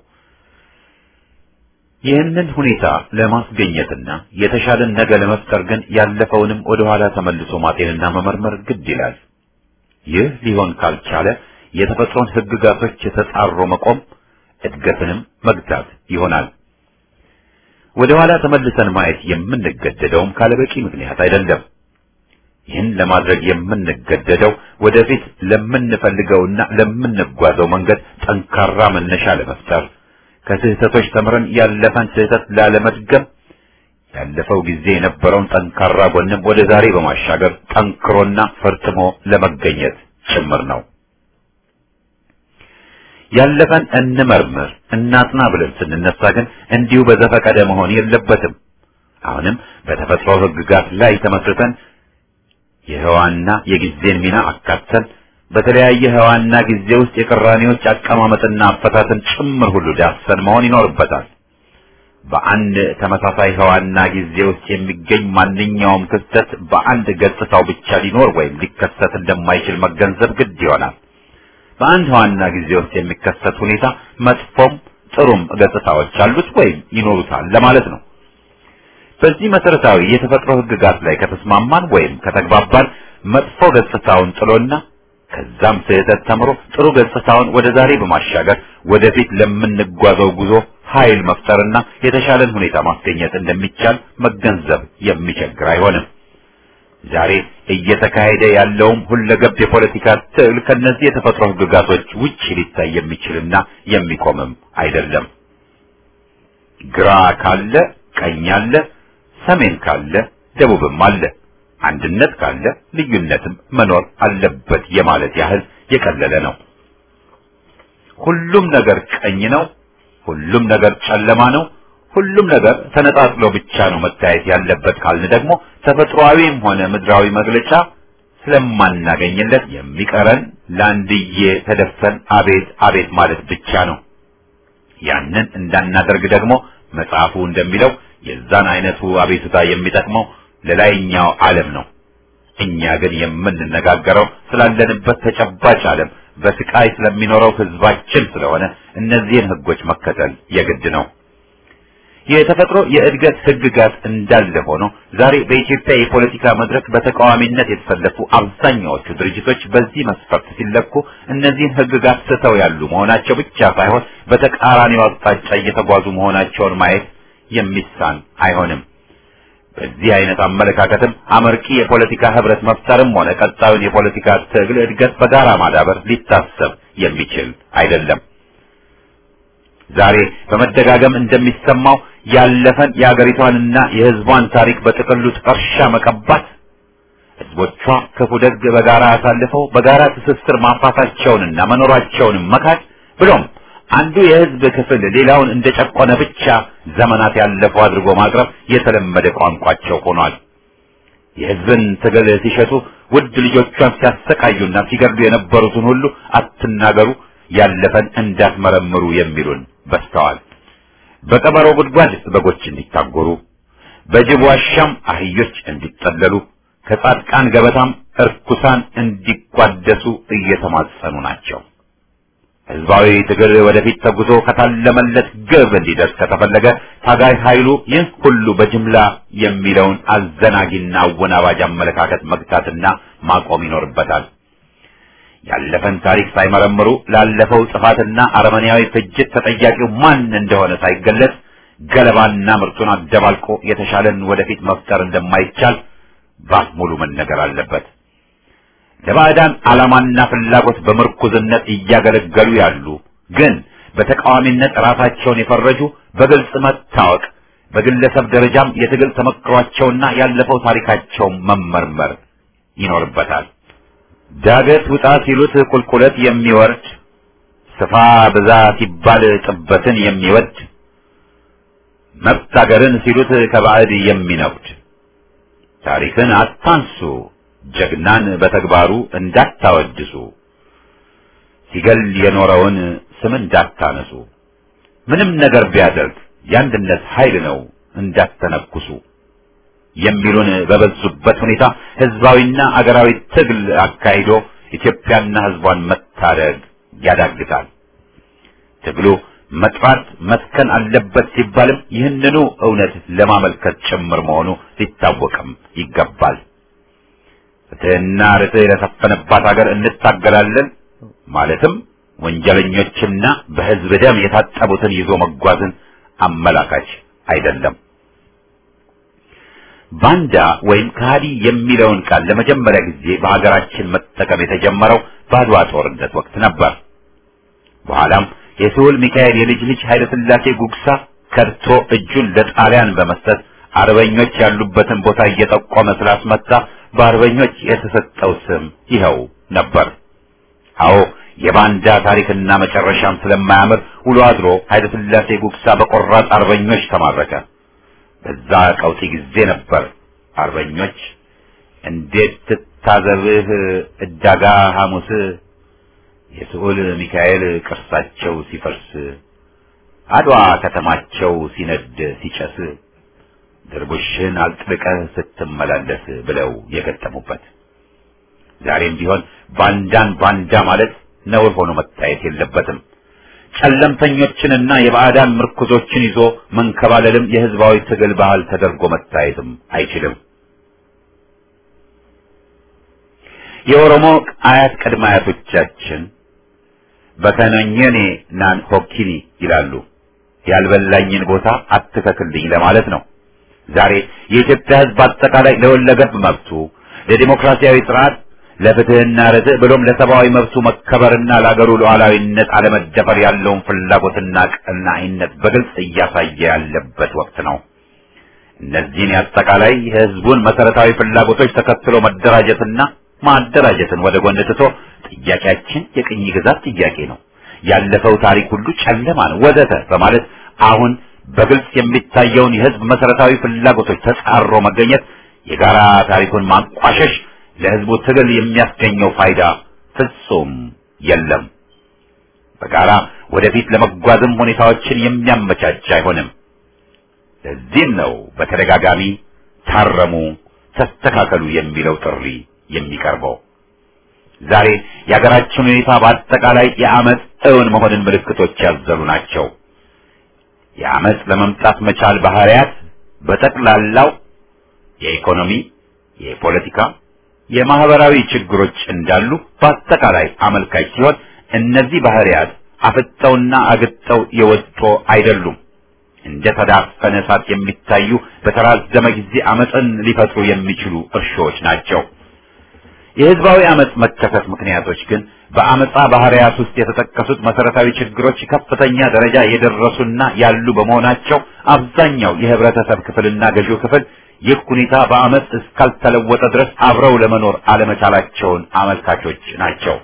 ይህንን ሁኔታ ለማስገኘትና የተሻለን ነገ ለመፍጠር ግን ያለፈውንም ወደ ኋላ ተመልሶ ማጤንና መመርመር ግድ ይላል። ይህ ሊሆን ካልቻለ የተፈጥሮን ህግጋቶች የተጻሮ መቆም እድገትንም መግታት ይሆናል። ወደ ኋላ ተመልሰን ማየት የምንገደደውም ካለበቂ ምክንያት አይደለም። ይህን ለማድረግ የምንገደደው ወደፊት ለምንፈልገውና ለምንጓዘው መንገድ ጠንካራ መነሻ ለመፍጠር፣ ከስህተቶች ተምረን ያለፈን ስህተት ላለመድገም፣ ያለፈው ጊዜ የነበረውን ጠንካራ ጎንም ወደ ዛሬ በማሻገር ጠንክሮና ፈርጥሞ ለመገኘት ጭምር ነው። ያለፈን እንመርምር እናጥና ብለን ስንነሳ ግን እንዲሁ በዘፈቀደ መሆን የለበትም። አሁንም በተፈጥሮ ሕግጋት ላይ ተመስርተን የህዋና የጊዜን ሚና አካተን በተለያየ ህዋና ጊዜ ውስጥ የቅራኔዎች አቀማመጥና አፈታትን ጭምር ሁሉ ዳሰን መሆን ይኖርበታል። በአንድ ተመሳሳይ ህዋና ጊዜ ውስጥ የሚገኝ ማንኛውም ክስተት በአንድ ገጽታው ብቻ ሊኖር ወይም ሊከሰት እንደማይችል መገንዘብ ግድ ይሆናል። በአንድ ህዋና ጊዜ ውስጥ የሚከሰት ሁኔታ መጥፎም ጥሩም ገጽታዎች አሉት ወይም ይኖሩታል ለማለት ነው። በዚህ መሰረታዊ የተፈጥሮ ህግጋት ላይ ከተስማማን ወይም ከተግባባን መጥፎ ገጽታውን ጥሎና ከዛም ስህተት ተምሮ ጥሩ ገጽታውን ወደ ዛሬ በማሻገር ወደፊት ለምንጓዘው ጉዞ ኃይል መፍጠርና የተሻለን ሁኔታ ማስገኘት እንደሚቻል መገንዘብ የሚቸግር አይሆንም። ዛሬ እየተካሄደ ያለውም ሁለገብ የፖለቲካ ትግል ከነዚህ የተፈጥሮ ህግጋቶች ውጪ ሊታይ የሚችልና የሚቆምም አይደለም። ግራ ካለ ቀኝ አለ፣ ሰሜን ካለ ደቡብም አለ፣ አንድነት ካለ ልዩነትም መኖር አለበት የማለት ያህል የቀለለ ነው። ሁሉም ነገር ቀኝ ነው፣ ሁሉም ነገር ጨለማ ነው፣ ሁሉም ነገር ተነጣጥሎ ብቻ ነው መታየት ያለበት ካልን ደግሞ ተፈጥሯዊም ሆነ ምድራዊ መግለጫ ስለማናገኝለት የሚቀረን ለአንድዬ ተደፍተን አቤት አቤት ማለት ብቻ ነው። ያንን እንዳናደርግ ደግሞ መጽሐፉ እንደሚለው የዛን አይነቱ አቤቱታ የሚጠቅመው ለላይኛው ዓለም ነው። እኛ ግን የምንነጋገረው ስላለንበት ተጨባጭ ዓለም በስቃይ ስለሚኖረው ህዝባችን ስለሆነ እነዚህን ህጎች መከተል የግድ ነው። የተፈጥሮ የእድገት ህግጋት እንዳለ ሆኖ ዛሬ በኢትዮጵያ የፖለቲካ መድረክ በተቃዋሚነት የተሰለፉ አብዛኛዎቹ ድርጅቶች በዚህ መስፈርት ሲለኩ እነዚህን ህግጋት ስተው ያሉ መሆናቸው ብቻ ሳይሆን በተቃራኒው አቅጣጫ እየተጓዙ መሆናቸውን ማየት የሚሳን አይሆንም። በዚህ አይነት አመለካከትም አመርቂ የፖለቲካ ህብረት መፍጠርም ሆነ ቀጣዩን የፖለቲካ ትግል እድገት በጋራ ማዳበር ሊታሰብ የሚችል አይደለም። ዛሬ በመደጋገም እንደሚሰማው ያለፈን የአገሪቷንና የህዝቧን ታሪክ በጥቅሉ ጥርሻ መቀባት፣ ህዝቦቿ ክፉ ደግ በጋራ አሳልፈው በጋራ ትስስር ማፋታቸውንና መኖራቸውን መካድ ብሎም አንዱ የህዝብ ክፍል ሌላውን እንደጨቆነ ብቻ ዘመናት ያለፈው አድርጎ ማቅረብ የተለመደ ቋንቋቸው ሆኗል። የህዝብን ትግል ሲሸጡ ውድ ልጆቿን ሲያሰቃዩና ሲገድሉ የነበሩትን ሁሉ አትናገሩ፣ ያለፈን እንዳትመረምሩ የሚሉን በስተዋል። በቀበሮ ጉድጓድ በጎች እንዲታጎሩ፣ በጅብ ዋሻም አህዮች እንዲጠለሉ፣ ከጻድቃን ገበታም እርኩሳን እንዲቋደሱ እየተማጸኑ ናቸው። ህዝባዊ ትግል ወደፊት ተጉዞ ከታለመለት ግብ እንዲደርስ ከተፈለገ ታጋይ ኃይሉ ይህ ሁሉ በጅምላ የሚለውን አዘናጊና አወናባጅ አመለካከት መግታትና ማቆም ይኖርበታል። ያለፈን ታሪክ ሳይመረምሩ ላለፈው ጥፋትና አረመኔያዊ ፍጅት ተጠያቂው ማን እንደሆነ ሳይገለጽ ገለባና ምርቱን አደባልቆ የተሻለን ወደፊት መፍጠር እንደማይቻል ባፍ ሙሉ መነገር አለበት። ለባዕዳን ዓላማና ፍላጎት በምርኩዝነት እያገለገሉ ያሉ ግን በተቃዋሚነት ራሳቸውን የፈረጁ በግልጽ መታወቅ፣ በግለሰብ ደረጃም የትግል ተመክሯቸውና ያለፈው ታሪካቸው መመርመር ይኖርበታል። ዳገት ውጣ ሲሉት ቁልቁለት የሚወርድ፣ ስፋ ብዛ ሲባል ጥበትን የሚወድ፣ መብት አገርን ሲሉት ከባዕድ የሚነውድ፣ ታሪክን አታንሱ ጀግናን በተግባሩ እንዳታወድሱ፣ ሲገል የኖረውን ስም እንዳታነሱ፣ ምንም ነገር ቢያደርግ የአንድነት ኃይል ነው እንዳትተነኩሱ የሚሉን በበዙበት ሁኔታ ህዝባዊና አገራዊ ትግል አካሂዶ ኢትዮጵያና ህዝቧን መታደግ ያዳግታል። ትግሉ መጥራት መስከን አለበት ሲባልም ይህንኑ እውነት ለማመልከት ጭምር መሆኑ ሊታወቅም ይገባል። ፍትህና ርትዕ ለሰፈነባት ሀገር እንታገላለን ማለትም ወንጀለኞችና በህዝብ ደም የታጠቡትን ይዞ መጓዝን አመላካች አይደለም። ባንዳ ወይም ከሃዲ የሚለውን ቃል ለመጀመሪያ ጊዜ በሀገራችን መጠቀም የተጀመረው በአድዋ ጦርነት ወቅት ነበር። በኋላም የስሁል ሚካኤል የልጅ ልጅ ኃይለ ሥላሴ ጉግሳ ከድቶ እጁን ለጣሊያን በመስጠት አርበኞች ያሉበትን ቦታ እየጠቆመ ስላስመታ በአርበኞች የተሰጠው ስም ይኸው ነበር። አዎ የባንዳ ታሪክና መጨረሻም ስለማያምር ውሎ አድሮ ኃይለ ሥላሴ ጉግሳ በቆራጥ አርበኞች ተማረከ። በዛ ቀውጢ ጊዜ ነበር አርበኞች እንዴት ትታዘብህ እዳጋ ሐሙስ የስዑል ሚካኤል ቅርሳቸው ሲፈርስ አድዋ ከተማቸው ሲነድ ሲጨስ ድርቡሽን አልጥልቀህ ስትመላለስ ብለው የገጠሙበት። ዛሬም ቢሆን ባንዳን ባንዳ ማለት ነውር ሆኖ መታየት የለበትም። ጨለምተኞችንና የባዕዳን ምርኩዞችን ይዞ መንከባለልም የህዝባዊ ትግል ባህል ተደርጎ መታየትም አይችልም። የኦሮሞ አያት ቅድመ አያቶቻችን በከነኘኔ ናን ሆኪኒ ይላሉ። ያልበላኝን ቦታ አትተክልኝ ለማለት ነው። ዛሬ የኢትዮጵያ ህዝብ አጠቃላይ ለወለገብ መብቱ፣ ለዲሞክራሲያዊ ስርዓት፣ ለፍትህና ርትዕ ብሎም ለሰብአዊ መብቱ መከበርና ለአገሩ ሉዓላዊነት አለመደፈር ያለውን ፍላጎትና ቀናኢነት በግልጽ እያሳየ ያለበት ወቅት ነው። እነዚህን አጠቃላይ የህዝቡን መሰረታዊ ፍላጎቶች ተከትሎ መደራጀትና ማደራጀትን ወደ ጎን ትቶ ጥያቄያችን የቅኝ ግዛት ጥያቄ ነው፣ ያለፈው ታሪክ ሁሉ ጨለማ ነው ወዘተ በማለት አሁን በግልጽ የሚታየውን የህዝብ መሰረታዊ ፍላጎቶች ተጻሮ መገኘት የጋራ ታሪኩን ማንቋሸሽ ለህዝቡ ትግል የሚያስገኘው ፋይዳ ፍጹም የለም። በጋራ ወደፊት ለመጓዝም ሁኔታዎችን የሚያመቻች አይሆንም። ለዚህም ነው በተደጋጋሚ ታረሙ፣ ተስተካከሉ የሚለው ጥሪ የሚቀርበው። ዛሬ የሀገራችን ሁኔታ በአጠቃላይ የአመፅ እውን መሆንን ምልክቶች ያዘሉ ናቸው። የአመፅ ለመምጣት መቻል ባህሪያት በጠቅላላው የኢኮኖሚ፣ የፖለቲካ፣ የማህበራዊ ችግሮች እንዳሉ በአጠቃላይ አመልካች ሲሆን እነዚህ ባህሪያት አፍጠውና አግጠው የወጡ አይደሉም። እንደ ተዳፈነ እሳት የሚታዩ በተራዘመ ጊዜ አመፅን ሊፈጥሩ የሚችሉ እርሾዎች ናቸው። የህዝባዊ አመፅ መከሰት ምክንያቶች ግን በአመፃ ባህሪያት ውስጥ የተጠቀሱት መሰረታዊ ችግሮች ከፍተኛ ደረጃ የደረሱና ያሉ በመሆናቸው አብዛኛው የህብረተሰብ ክፍልና ገዢው ክፍል ይህ ሁኔታ በአመፅ እስካልተለወጠ ድረስ አብረው ለመኖር አለመቻላቸውን አመልካቾች ናቸው።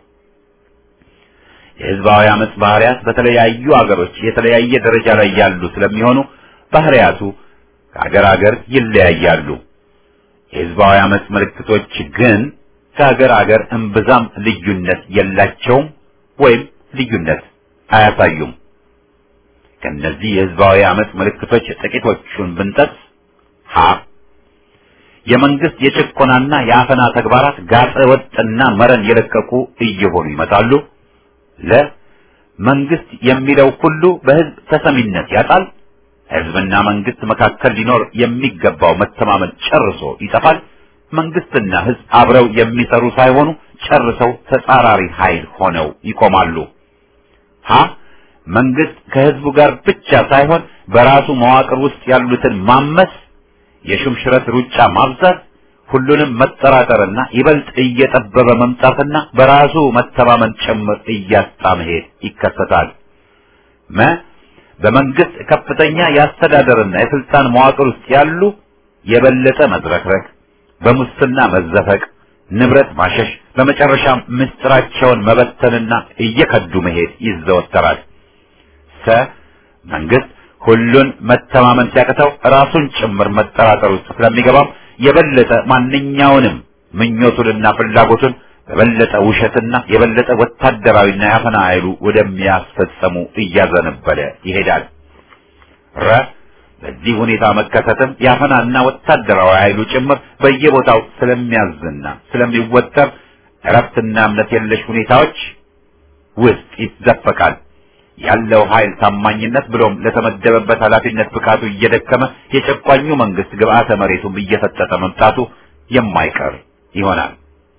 የህዝባዊ አመፅ ባህሪያት በተለያዩ አገሮች የተለያየ ደረጃ ላይ ያሉ ስለሚሆኑ ባህሪያቱ ከአገር አገር ይለያያሉ። የህዝባዊ አመፅ ምልክቶች ግን ከአገር አገር እምብዛም ልዩነት የላቸውም ወይም ልዩነት አያሳዩም። ከነዚህ የህዝባዊ አመፅ ምልክቶች ጥቂቶቹን ብንጠቅስ ሀ የመንግስት የጭቆናና የአፈና ተግባራት ጋጠ ወጥና መረን የለቀቁ እየሆኑ ይመጣሉ። ለ መንግስት የሚለው ሁሉ በህዝብ ተሰሚነት ያጣል። ህዝብና መንግስት መካከል ሊኖር የሚገባው መተማመን ጨርሶ ይጠፋል። መንግስትና ህዝብ አብረው የሚሰሩ ሳይሆኑ ጨርሰው ተጻራሪ ኃይል ሆነው ይቆማሉ። ሀ መንግስት ከህዝቡ ጋር ብቻ ሳይሆን በራሱ መዋቅር ውስጥ ያሉትን ማመስ፣ የሹምሽረት ሩጫ ማብዛት፣ ሁሉንም መጠራጠርና ይበልጥ እየጠበበ መምጣትና በራሱ መተማመን ጭምር እያጣ መሄድ ይከሰታል። መ በመንግስት ከፍተኛ የአስተዳደርና የስልጣን መዋቅር ውስጥ ያሉ የበለጠ መዝረክረክ፣ በሙስና መዘፈቅ፣ ንብረት ማሸሽ፣ በመጨረሻም ምስጢራቸውን መበተንና እየከዱ መሄድ ይዘወተራል። ሰ መንግስት ሁሉን መተማመን ሲያቅተው ራሱን ጭምር መጠራጠር ውስጥ ስለሚገባም የበለጠ ማንኛውንም ምኞቱንና ፍላጎቱን በበለጠ ውሸትና የበለጠ ወታደራዊና ያፈና ኃይሉ ወደሚያስፈጸሙ እያዘነበለ ይሄዳል። ረ በዚህ ሁኔታ መከሰትም ያፈናና ወታደራዊ ኃይሉ ጭምር በየቦታው ስለሚያዝና ስለሚወጠር እረፍትና እምነት የለሽ ሁኔታዎች ውስጥ ይዘፈቃል። ያለው ኃይል ታማኝነት ብሎም ለተመደበበት ኃላፊነት ብቃቱ እየደከመ የጨቋኙ መንግስት ግብአተ መሬቱም እየፈጠጠ መምጣቱ የማይቀር ይሆናል።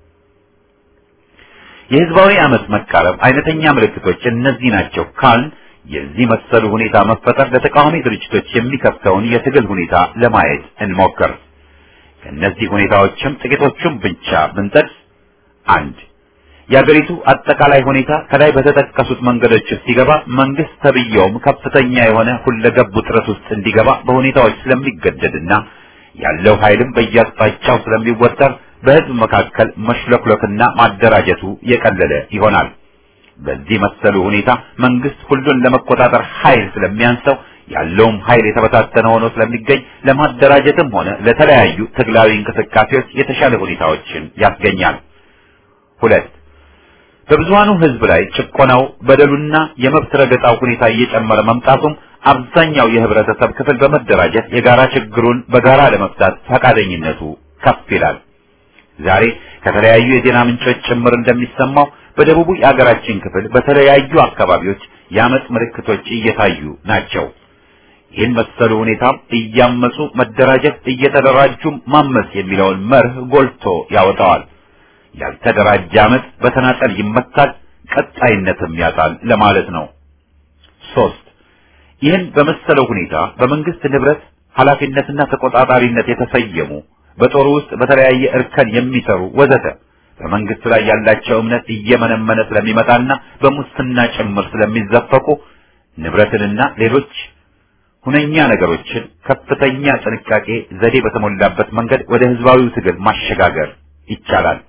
የህዝባዊ አመፅ መቃረብ አይነተኛ ምልክቶች እነዚህ ናቸው ካልን የዚህ መሰሉ ሁኔታ መፈጠር ለተቃዋሚ ድርጅቶች የሚከፍተውን የትግል ሁኔታ ለማየት እንሞክር። ከእነዚህ ሁኔታዎችም ጥቂቶቹን ብቻ ብንጠቅስ፣ አንድ የአገሪቱ አጠቃላይ ሁኔታ ከላይ በተጠቀሱት መንገዶች ውስጥ ሲገባ መንግስት ተብየውም ከፍተኛ የሆነ ሁለገብ ውጥረት ውስጥ እንዲገባ በሁኔታዎች ስለሚገደድና ያለው ኃይልም በየአቅጣጫው ስለሚወጠር በህዝብ መካከል መሽለክለክና ማደራጀቱ የቀለለ ይሆናል። በዚህ መሰሉ ሁኔታ መንግስት ሁሉን ለመቆጣጠር ኃይል ስለሚያንሰው ያለውም ኃይል የተበታተነ ሆኖ ስለሚገኝ ለማደራጀትም ሆነ ለተለያዩ ትግላዊ እንቅስቃሴዎች የተሻለ ሁኔታዎችን ያስገኛል። 2. በብዙሃኑ ህዝብ ላይ ጭቆናው፣ በደሉና የመብት ረገጣው ሁኔታ እየጨመረ መምጣቱም አብዛኛው የህብረተሰብ ክፍል በመደራጀት የጋራ ችግሩን በጋራ ለመፍታት ፈቃደኝነቱ ከፍ ይላል። ዛሬ ከተለያዩ የዜና ምንጮች ጭምር እንደሚሰማው በደቡቡ የአገራችን ክፍል በተለያዩ አካባቢዎች የአመጽ ምልክቶች እየታዩ ናቸው። ይህን መሰሉ ሁኔታም እያመጹ መደራጀት፣ እየተደራጁም ማመጽ የሚለውን መርህ ጎልቶ ያወጣዋል። ያልተደራጀ አመጽ በተናጠል ይመታል፣ ቀጣይነትም ያጣል ለማለት ነው። 3. ይህን በመሰለው ሁኔታ በመንግስት ንብረት ኃላፊነትና ተቆጣጣሪነት የተሰየሙ በጦሩ ውስጥ በተለያየ እርከን የሚሰሩ ወዘተ በመንግስት ላይ ያላቸው እምነት እየመነመነ ስለሚመጣና በሙስና ጭምር ስለሚዘፈቁ ንብረትንና ሌሎች ሁነኛ ነገሮችን ከፍተኛ ጥንቃቄ ዘዴ በተሞላበት መንገድ ወደ ህዝባዊው ትግል ማሸጋገር ይቻላል።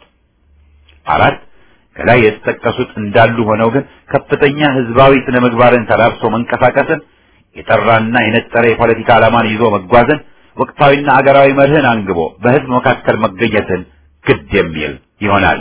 4. ከላይ የተጠቀሱት እንዳሉ ሆነው ግን ከፍተኛ ህዝባዊ ስነ ምግባርን ተላብሶ መንቀሳቀስን፣ የጠራና የነጠረ የፖለቲካ ዓላማን ይዞ መጓዝን፣ ወቅታዊና አገራዊ መርህን አንግቦ በህዝብ መካከል መገኘትን ግድ የሚል ይሆናል።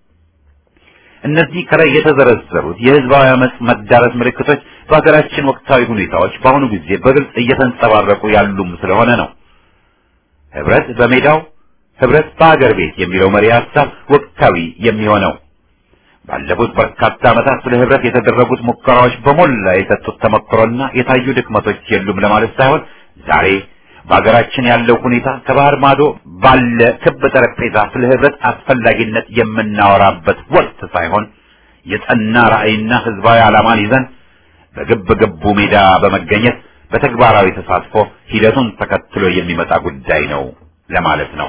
እነዚህ ከላይ የተዘረዘሩት የህዝባዊ አመጽ መዳረስ ምልክቶች በሀገራችን ወቅታዊ ሁኔታዎች በአሁኑ ጊዜ በግልጽ እየተንጸባረቁ ያሉም ስለሆነ ነው። ህብረት በሜዳው ህብረት በአገር ቤት የሚለው መሪ ሐሳብ ወቅታዊ የሚሆነው ባለፉት በርካታ ዓመታት ስለ ህብረት የተደረጉት ሙከራዎች በሞላ የሰጡት ተመክሮና የታዩ ድክመቶች የሉም ለማለት ሳይሆን ዛሬ በሀገራችን ያለው ሁኔታ ከባህር ማዶ ባለ ክብ ጠረጴዛ ስለ ህብረት አስፈላጊነት የምናወራበት ወቅት ሳይሆን የጸና ራዕይና ህዝባዊ ዓላማን ይዘን በግብ ግቡ ሜዳ በመገኘት በተግባራዊ ተሳትፎ ሂደቱን ተከትሎ የሚመጣ ጉዳይ ነው ለማለት ነው።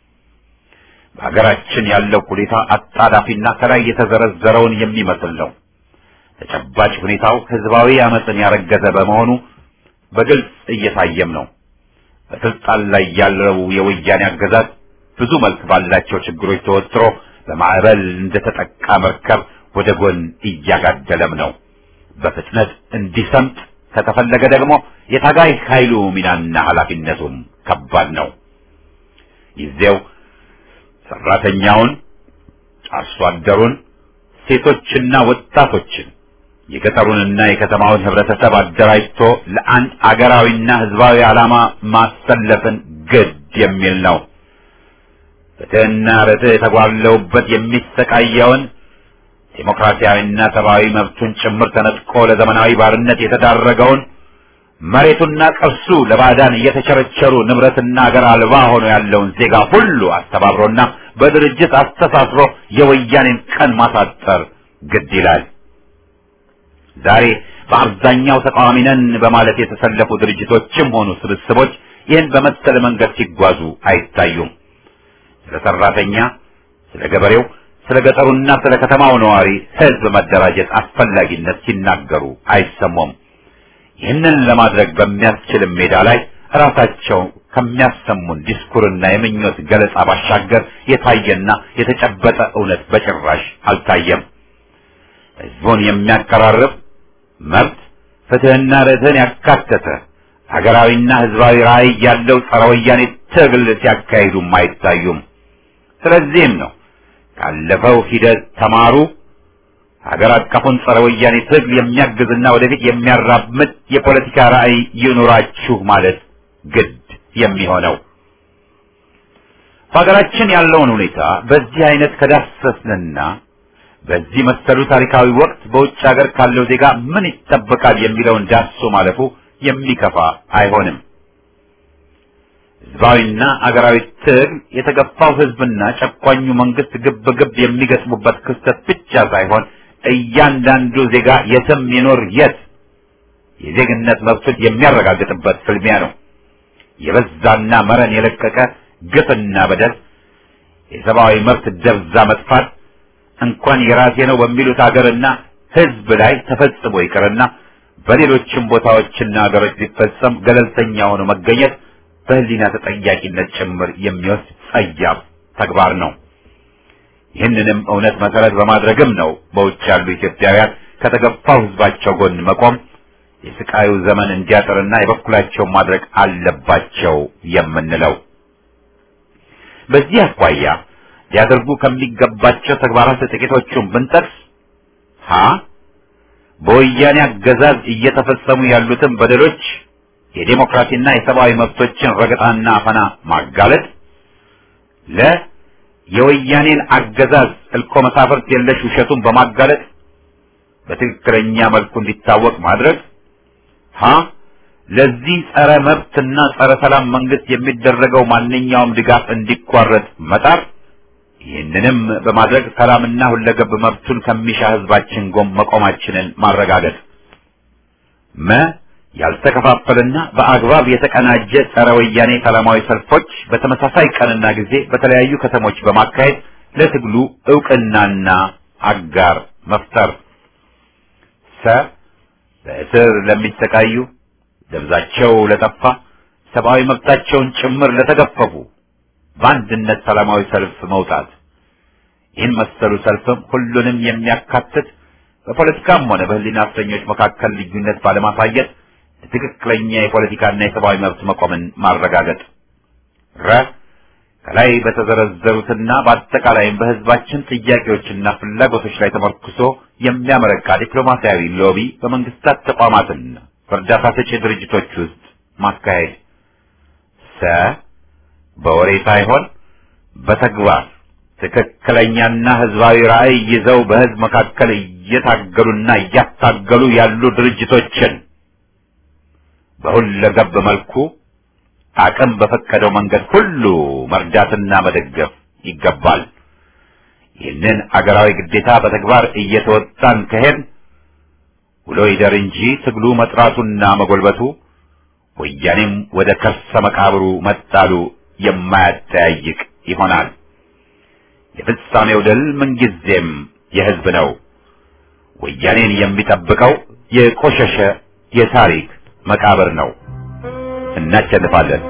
በሀገራችን ያለው ሁኔታ አጣዳፊና ከላይ የተዘረዘረውን የሚመስል ነው። ተጨባጭ ሁኔታው ህዝባዊ አመጽን ያረገዘ በመሆኑ በግልጽ እየታየም ነው። በስልጣን ላይ ያለው የወያኔ አገዛዝ ብዙ መልክ ባላቸው ችግሮች ተወጥሮ በማዕበል እንደተጠቃ መርከብ ወደ ጎን እያጋደለም ነው። በፍጥነት እንዲሰምጥ ከተፈለገ ደግሞ የታጋይ ኃይሉ ሚናና ኃላፊነቱም ከባድ ነው። ጊዜው ሰራተኛውን፣ አርሶ አደሩን፣ ሴቶችና ወጣቶችን የገጠሩንና የከተማውን ህብረተሰብ አደራጅቶ ለአንድ አገራዊና ህዝባዊ ዓላማ ማሰለፍን ግድ የሚል ነው። ፍትህና ርትዕ የተጓለውበት የሚሰቃየውን ዴሞክራሲያዊና ሰብአዊ መብቱን ጭምር ተነጥቆ ለዘመናዊ ባርነት የተዳረገውን መሬቱና ቅርሱ ለባዕዳን እየተቸረቸሩ ንብረትና አገር አልባ ሆኖ ያለውን ዜጋ ሁሉ አስተባብሮና በድርጅት አስተሳስሮ የወያኔን ቀን ማሳጠር ግድ ይላል። ዛሬ በአብዛኛው ተቃዋሚ ነን በማለት የተሰለፉ ድርጅቶችም ሆኑ ስብስቦች ይህን በመሰለ መንገድ ሲጓዙ አይታዩም። ስለ ሰራተኛ፣ ስለ ገበሬው፣ ስለ ገጠሩና ስለ ከተማው ነዋሪ ህዝብ መደራጀት አስፈላጊነት ሲናገሩ አይሰሙም። ይህንን ለማድረግ በሚያስችል ሜዳ ላይ ራሳቸው ከሚያሰሙን ዲስኩርና የምኞት ገለጻ ባሻገር የታየና የተጨበጠ እውነት በጭራሽ አልታየም። ህዝቡን የሚያቀራርብ መብት፣ ፍትህና ርትዕን ያካተተ ሀገራዊና ህዝባዊ ራዕይ ያለው ጸረ ወያኔ ትግል ሲያካሂዱም አይታዩም። ስለዚህም ነው ካለፈው ሂደት ተማሩ፣ ሀገር አቀፉን ጸረ ወያኔ ትግል የሚያግዝና ወደፊት የሚያራምድ የፖለቲካ ራዕይ ይኑራችሁ ማለት ግድ የሚሆነው። በሀገራችን ያለውን ሁኔታ በዚህ አይነት ከዳሰስንና በዚህ መሰሉ ታሪካዊ ወቅት በውጭ ሀገር ካለው ዜጋ ምን ይጠበቃል የሚለውን ዳሶ ማለፉ የሚከፋ አይሆንም። ህዝባዊና አገራዊ ትግል የተገፋው ህዝብና ጨቋኙ መንግስት ግብ ግብ የሚገጥሙበት ክስተት ብቻ ሳይሆን እያንዳንዱ ዜጋ የትም ይኖር የት የዜግነት መብቱን የሚያረጋግጥበት ፍልሚያ ነው። የበዛና መረን የለቀቀ ግፍና በደል፣ የሰብአዊ መብት ደብዛ መጥፋት እንኳን የራሴ ነው በሚሉት ሀገርና ህዝብ ላይ ተፈጽሞ ይቅርና በሌሎችም ቦታዎችና ሀገሮች ሊፈጸም ገለልተኛ ሆኖ መገኘት በህሊና ተጠያቂነት ጭምር የሚወስድ ጸያፍ ተግባር ነው። ይህንንም እውነት መሰረት በማድረግም ነው በውጭ ያሉ ኢትዮጵያውያን ከተገፋው ህዝባቸው ጎን መቆም የስቃዩ ዘመን እንዲያጥርና የበኩላቸውን ማድረግ አለባቸው የምንለው። በዚህ አኳያ ሊያደርጉ ከሚገባቸው ተግባራት ጥቂቶቹን ብንጠቅስ በወያኔ አገዛዝ እየተፈጸሙ ያሉትን በደሎች፣ የዴሞክራሲና የሰብአዊ መብቶችን ረገጣና አፈና ማጋለጥ፣ የወያኔን አገዛዝ እልኮ መሳፍርት የለሽ ውሸቱን በማጋለጥ በትክክለኛ መልኩ እንዲታወቅ ማድረግ፣ ለዚህ ጸረ መብትና ጸረ ሰላም መንግስት የሚደረገው ማንኛውም ድጋፍ እንዲቋረጥ መጣር፣ ይህንንም በማድረግ ሰላምና ሁለገብ መብቱን ከሚሻ ህዝባችን ጎን መቆማችንን ማረጋገጥ፣ ያልተከፋፈለና በአግባብ የተቀናጀ ጸረ ወያኔ ሰላማዊ ሰልፎች በተመሳሳይ ቀንና ጊዜ በተለያዩ ከተሞች በማካሄድ ለትግሉ ዕውቅናና አጋር መፍጠር፣ በእስር ለሚሰቃዩ፣ ደብዛቸው ለጠፋ፣ ሰብአዊ መብታቸውን ጭምር ለተገፈፉ በአንድነት ሰላማዊ ሰልፍ መውጣት። ይህን መሰሉ ሰልፍም ሁሉንም የሚያካትት በፖለቲካም ሆነ በህሊና እስረኞች መካከል ልዩነት ባለማሳየት ትክክለኛ የፖለቲካና የሰብአዊ መብት መቆምን ማረጋገጥ። ከላይ በተዘረዘሩትና በአጠቃላይም በህዝባችን ጥያቄዎችና ፍላጎቶች ላይ ተመርኩዞ የሚያመረቃ ዲፕሎማሲያዊ ሎቢ በመንግስታት ተቋማትና በእርዳታ ሰጪ ድርጅቶች ውስጥ ማካሄድ። በወሬ ሳይሆን በተግባር ትክክለኛና ህዝባዊ ራዕይ ይዘው በህዝብ መካከል እየታገሉና እያታገሉ ያሉ ድርጅቶችን በሁለገብ መልኩ አቅም በፈቀደው መንገድ ሁሉ መርዳትና መደገፍ ይገባል። ይህንን አገራዊ ግዴታ በተግባር እየተወጣን ከሄድን ውሎ ይደር እንጂ ትግሉ መጥራቱና መጎልበቱ ወያኔም ወደ ከርሰ መቃብሩ መጣሉ የማያጠያይቅ ይሆናል። የፍጻሜው ድል ምንጊዜም የህዝብ ነው። ወያኔን የሚጠብቀው የቆሸሸ የታሪክ መቃብር ነው። እናሸንፋለን።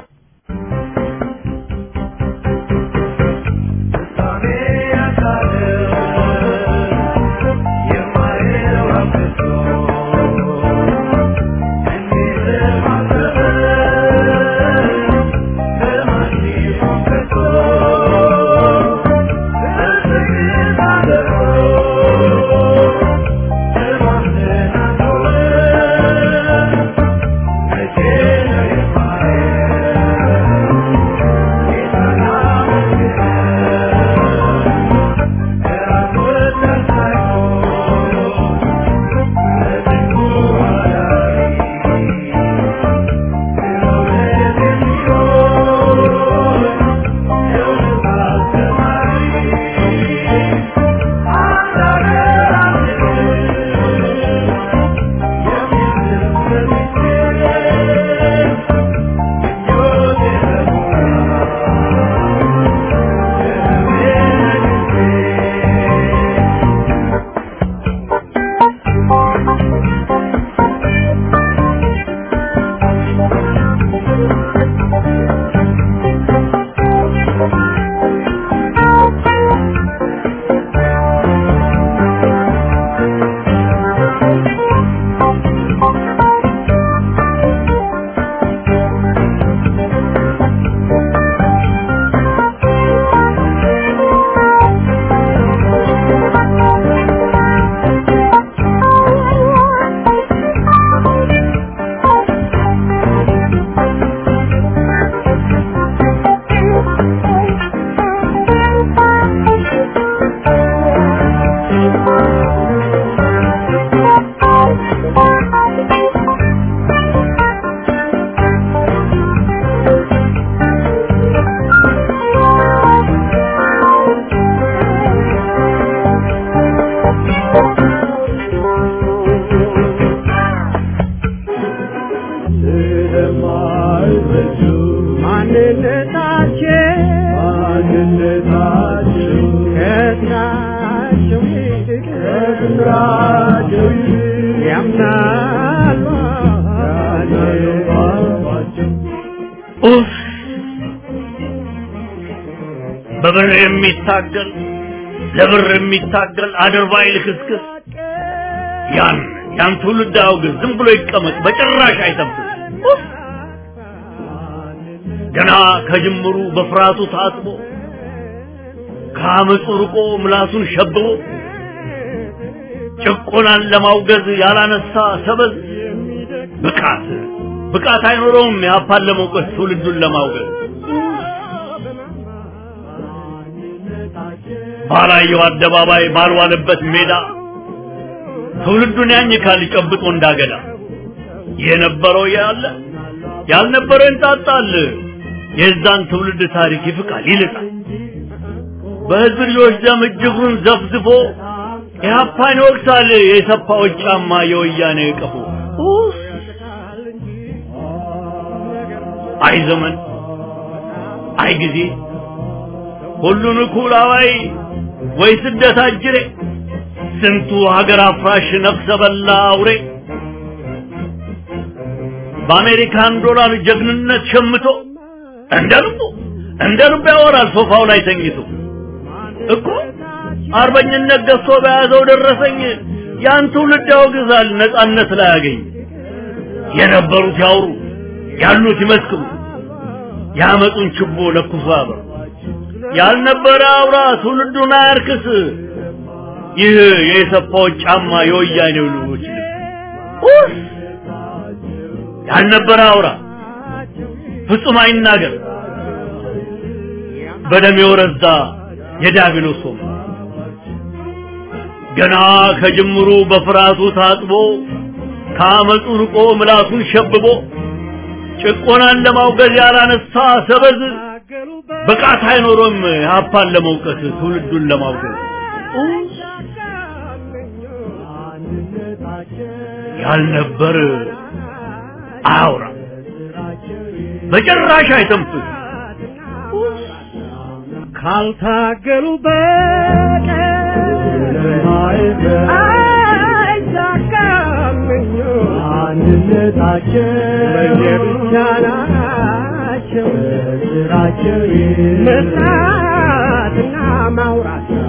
በብር የሚታገል ለብር የሚታገል አድርባይ ልክስክስ ያን ትውልድ አውግዝ፣ ዝም ብሎ ይቀመጥ፣ በጭራሽ አይተንፍስ። ገና ከጅምሩ በፍርሃቱ ታጥቦ ከአመፁ ርቆ ምላሱን ሸብቦ ጭቆናን ለማውገዝ ያላነሳ ሰበዝ ብቃት አይኖረውም ያፓን ለመውቀስ ትውልዱን ለማውገዝ። ባላየው አደባባይ ባልዋለበት ሜዳ ትውልዱን ያኝካል ጨብጦ እንዳገዳ። የነበረው ያለ ያልነበረው እንጣጣል፣ የዛን ትውልድ ታሪክ ይፍቃል ይልጣል። በህዝብ ልጆች ደም እጅጉን ዘፍዝፎ ኢህአፓን ይወቅሳል የሰፋዎች ጫማ የወያኔ ቀፎ። አይ ዘመን አይ ጊዜ ሁሉን እኩል አዋይ ወይ ስደት አጅሬ ስንቱ ሀገር አፍራሽ ነፍሰ በላ አውሬ በአሜሪካን ዶላር ጀግንነት ሸምቶ እንደ ልቡ ያወራል ሶፋው ላይ ተኝቶ እኮ አርበኝነት ገዝቶ በያዘው ደረሰኝ ያን ትውልድ ያወግዛል ነጻነት ላይ ያገኝ። የነበሩት ያውሩ ያሉት ይመስክሩ ያመጡን ችቦ ለኩሶ ያበሩ። ያልነበረ አውራ ትውልዱን አያርክስ፣ ይህ የሰፋዎች ጫማ የወያኔው ልጆች ልብስ። ያልነበረ አውራ ፍጹም አይናገር፣ በደም የወረዛ የዲያብሎስ ወም ገና ከጅምሩ በፍርሃቱ ታጥቦ ከአመፁ ርቆ ምላሱን ሸብቦ ጭቆናን ለማውገዝ ያላነሳ ሰበዝ ብቃት አይኖሮም ያፓን ለመውቀስ ትውልዱን ለማውገዝ። ያልነበር አውራ በጭራሽ አይተንፍስ፣ ካልታገሉ በቀር አይሳካምኞ አንድነታቸው ለየብቻ ናቸው ስራቸው መስራትና ማውራት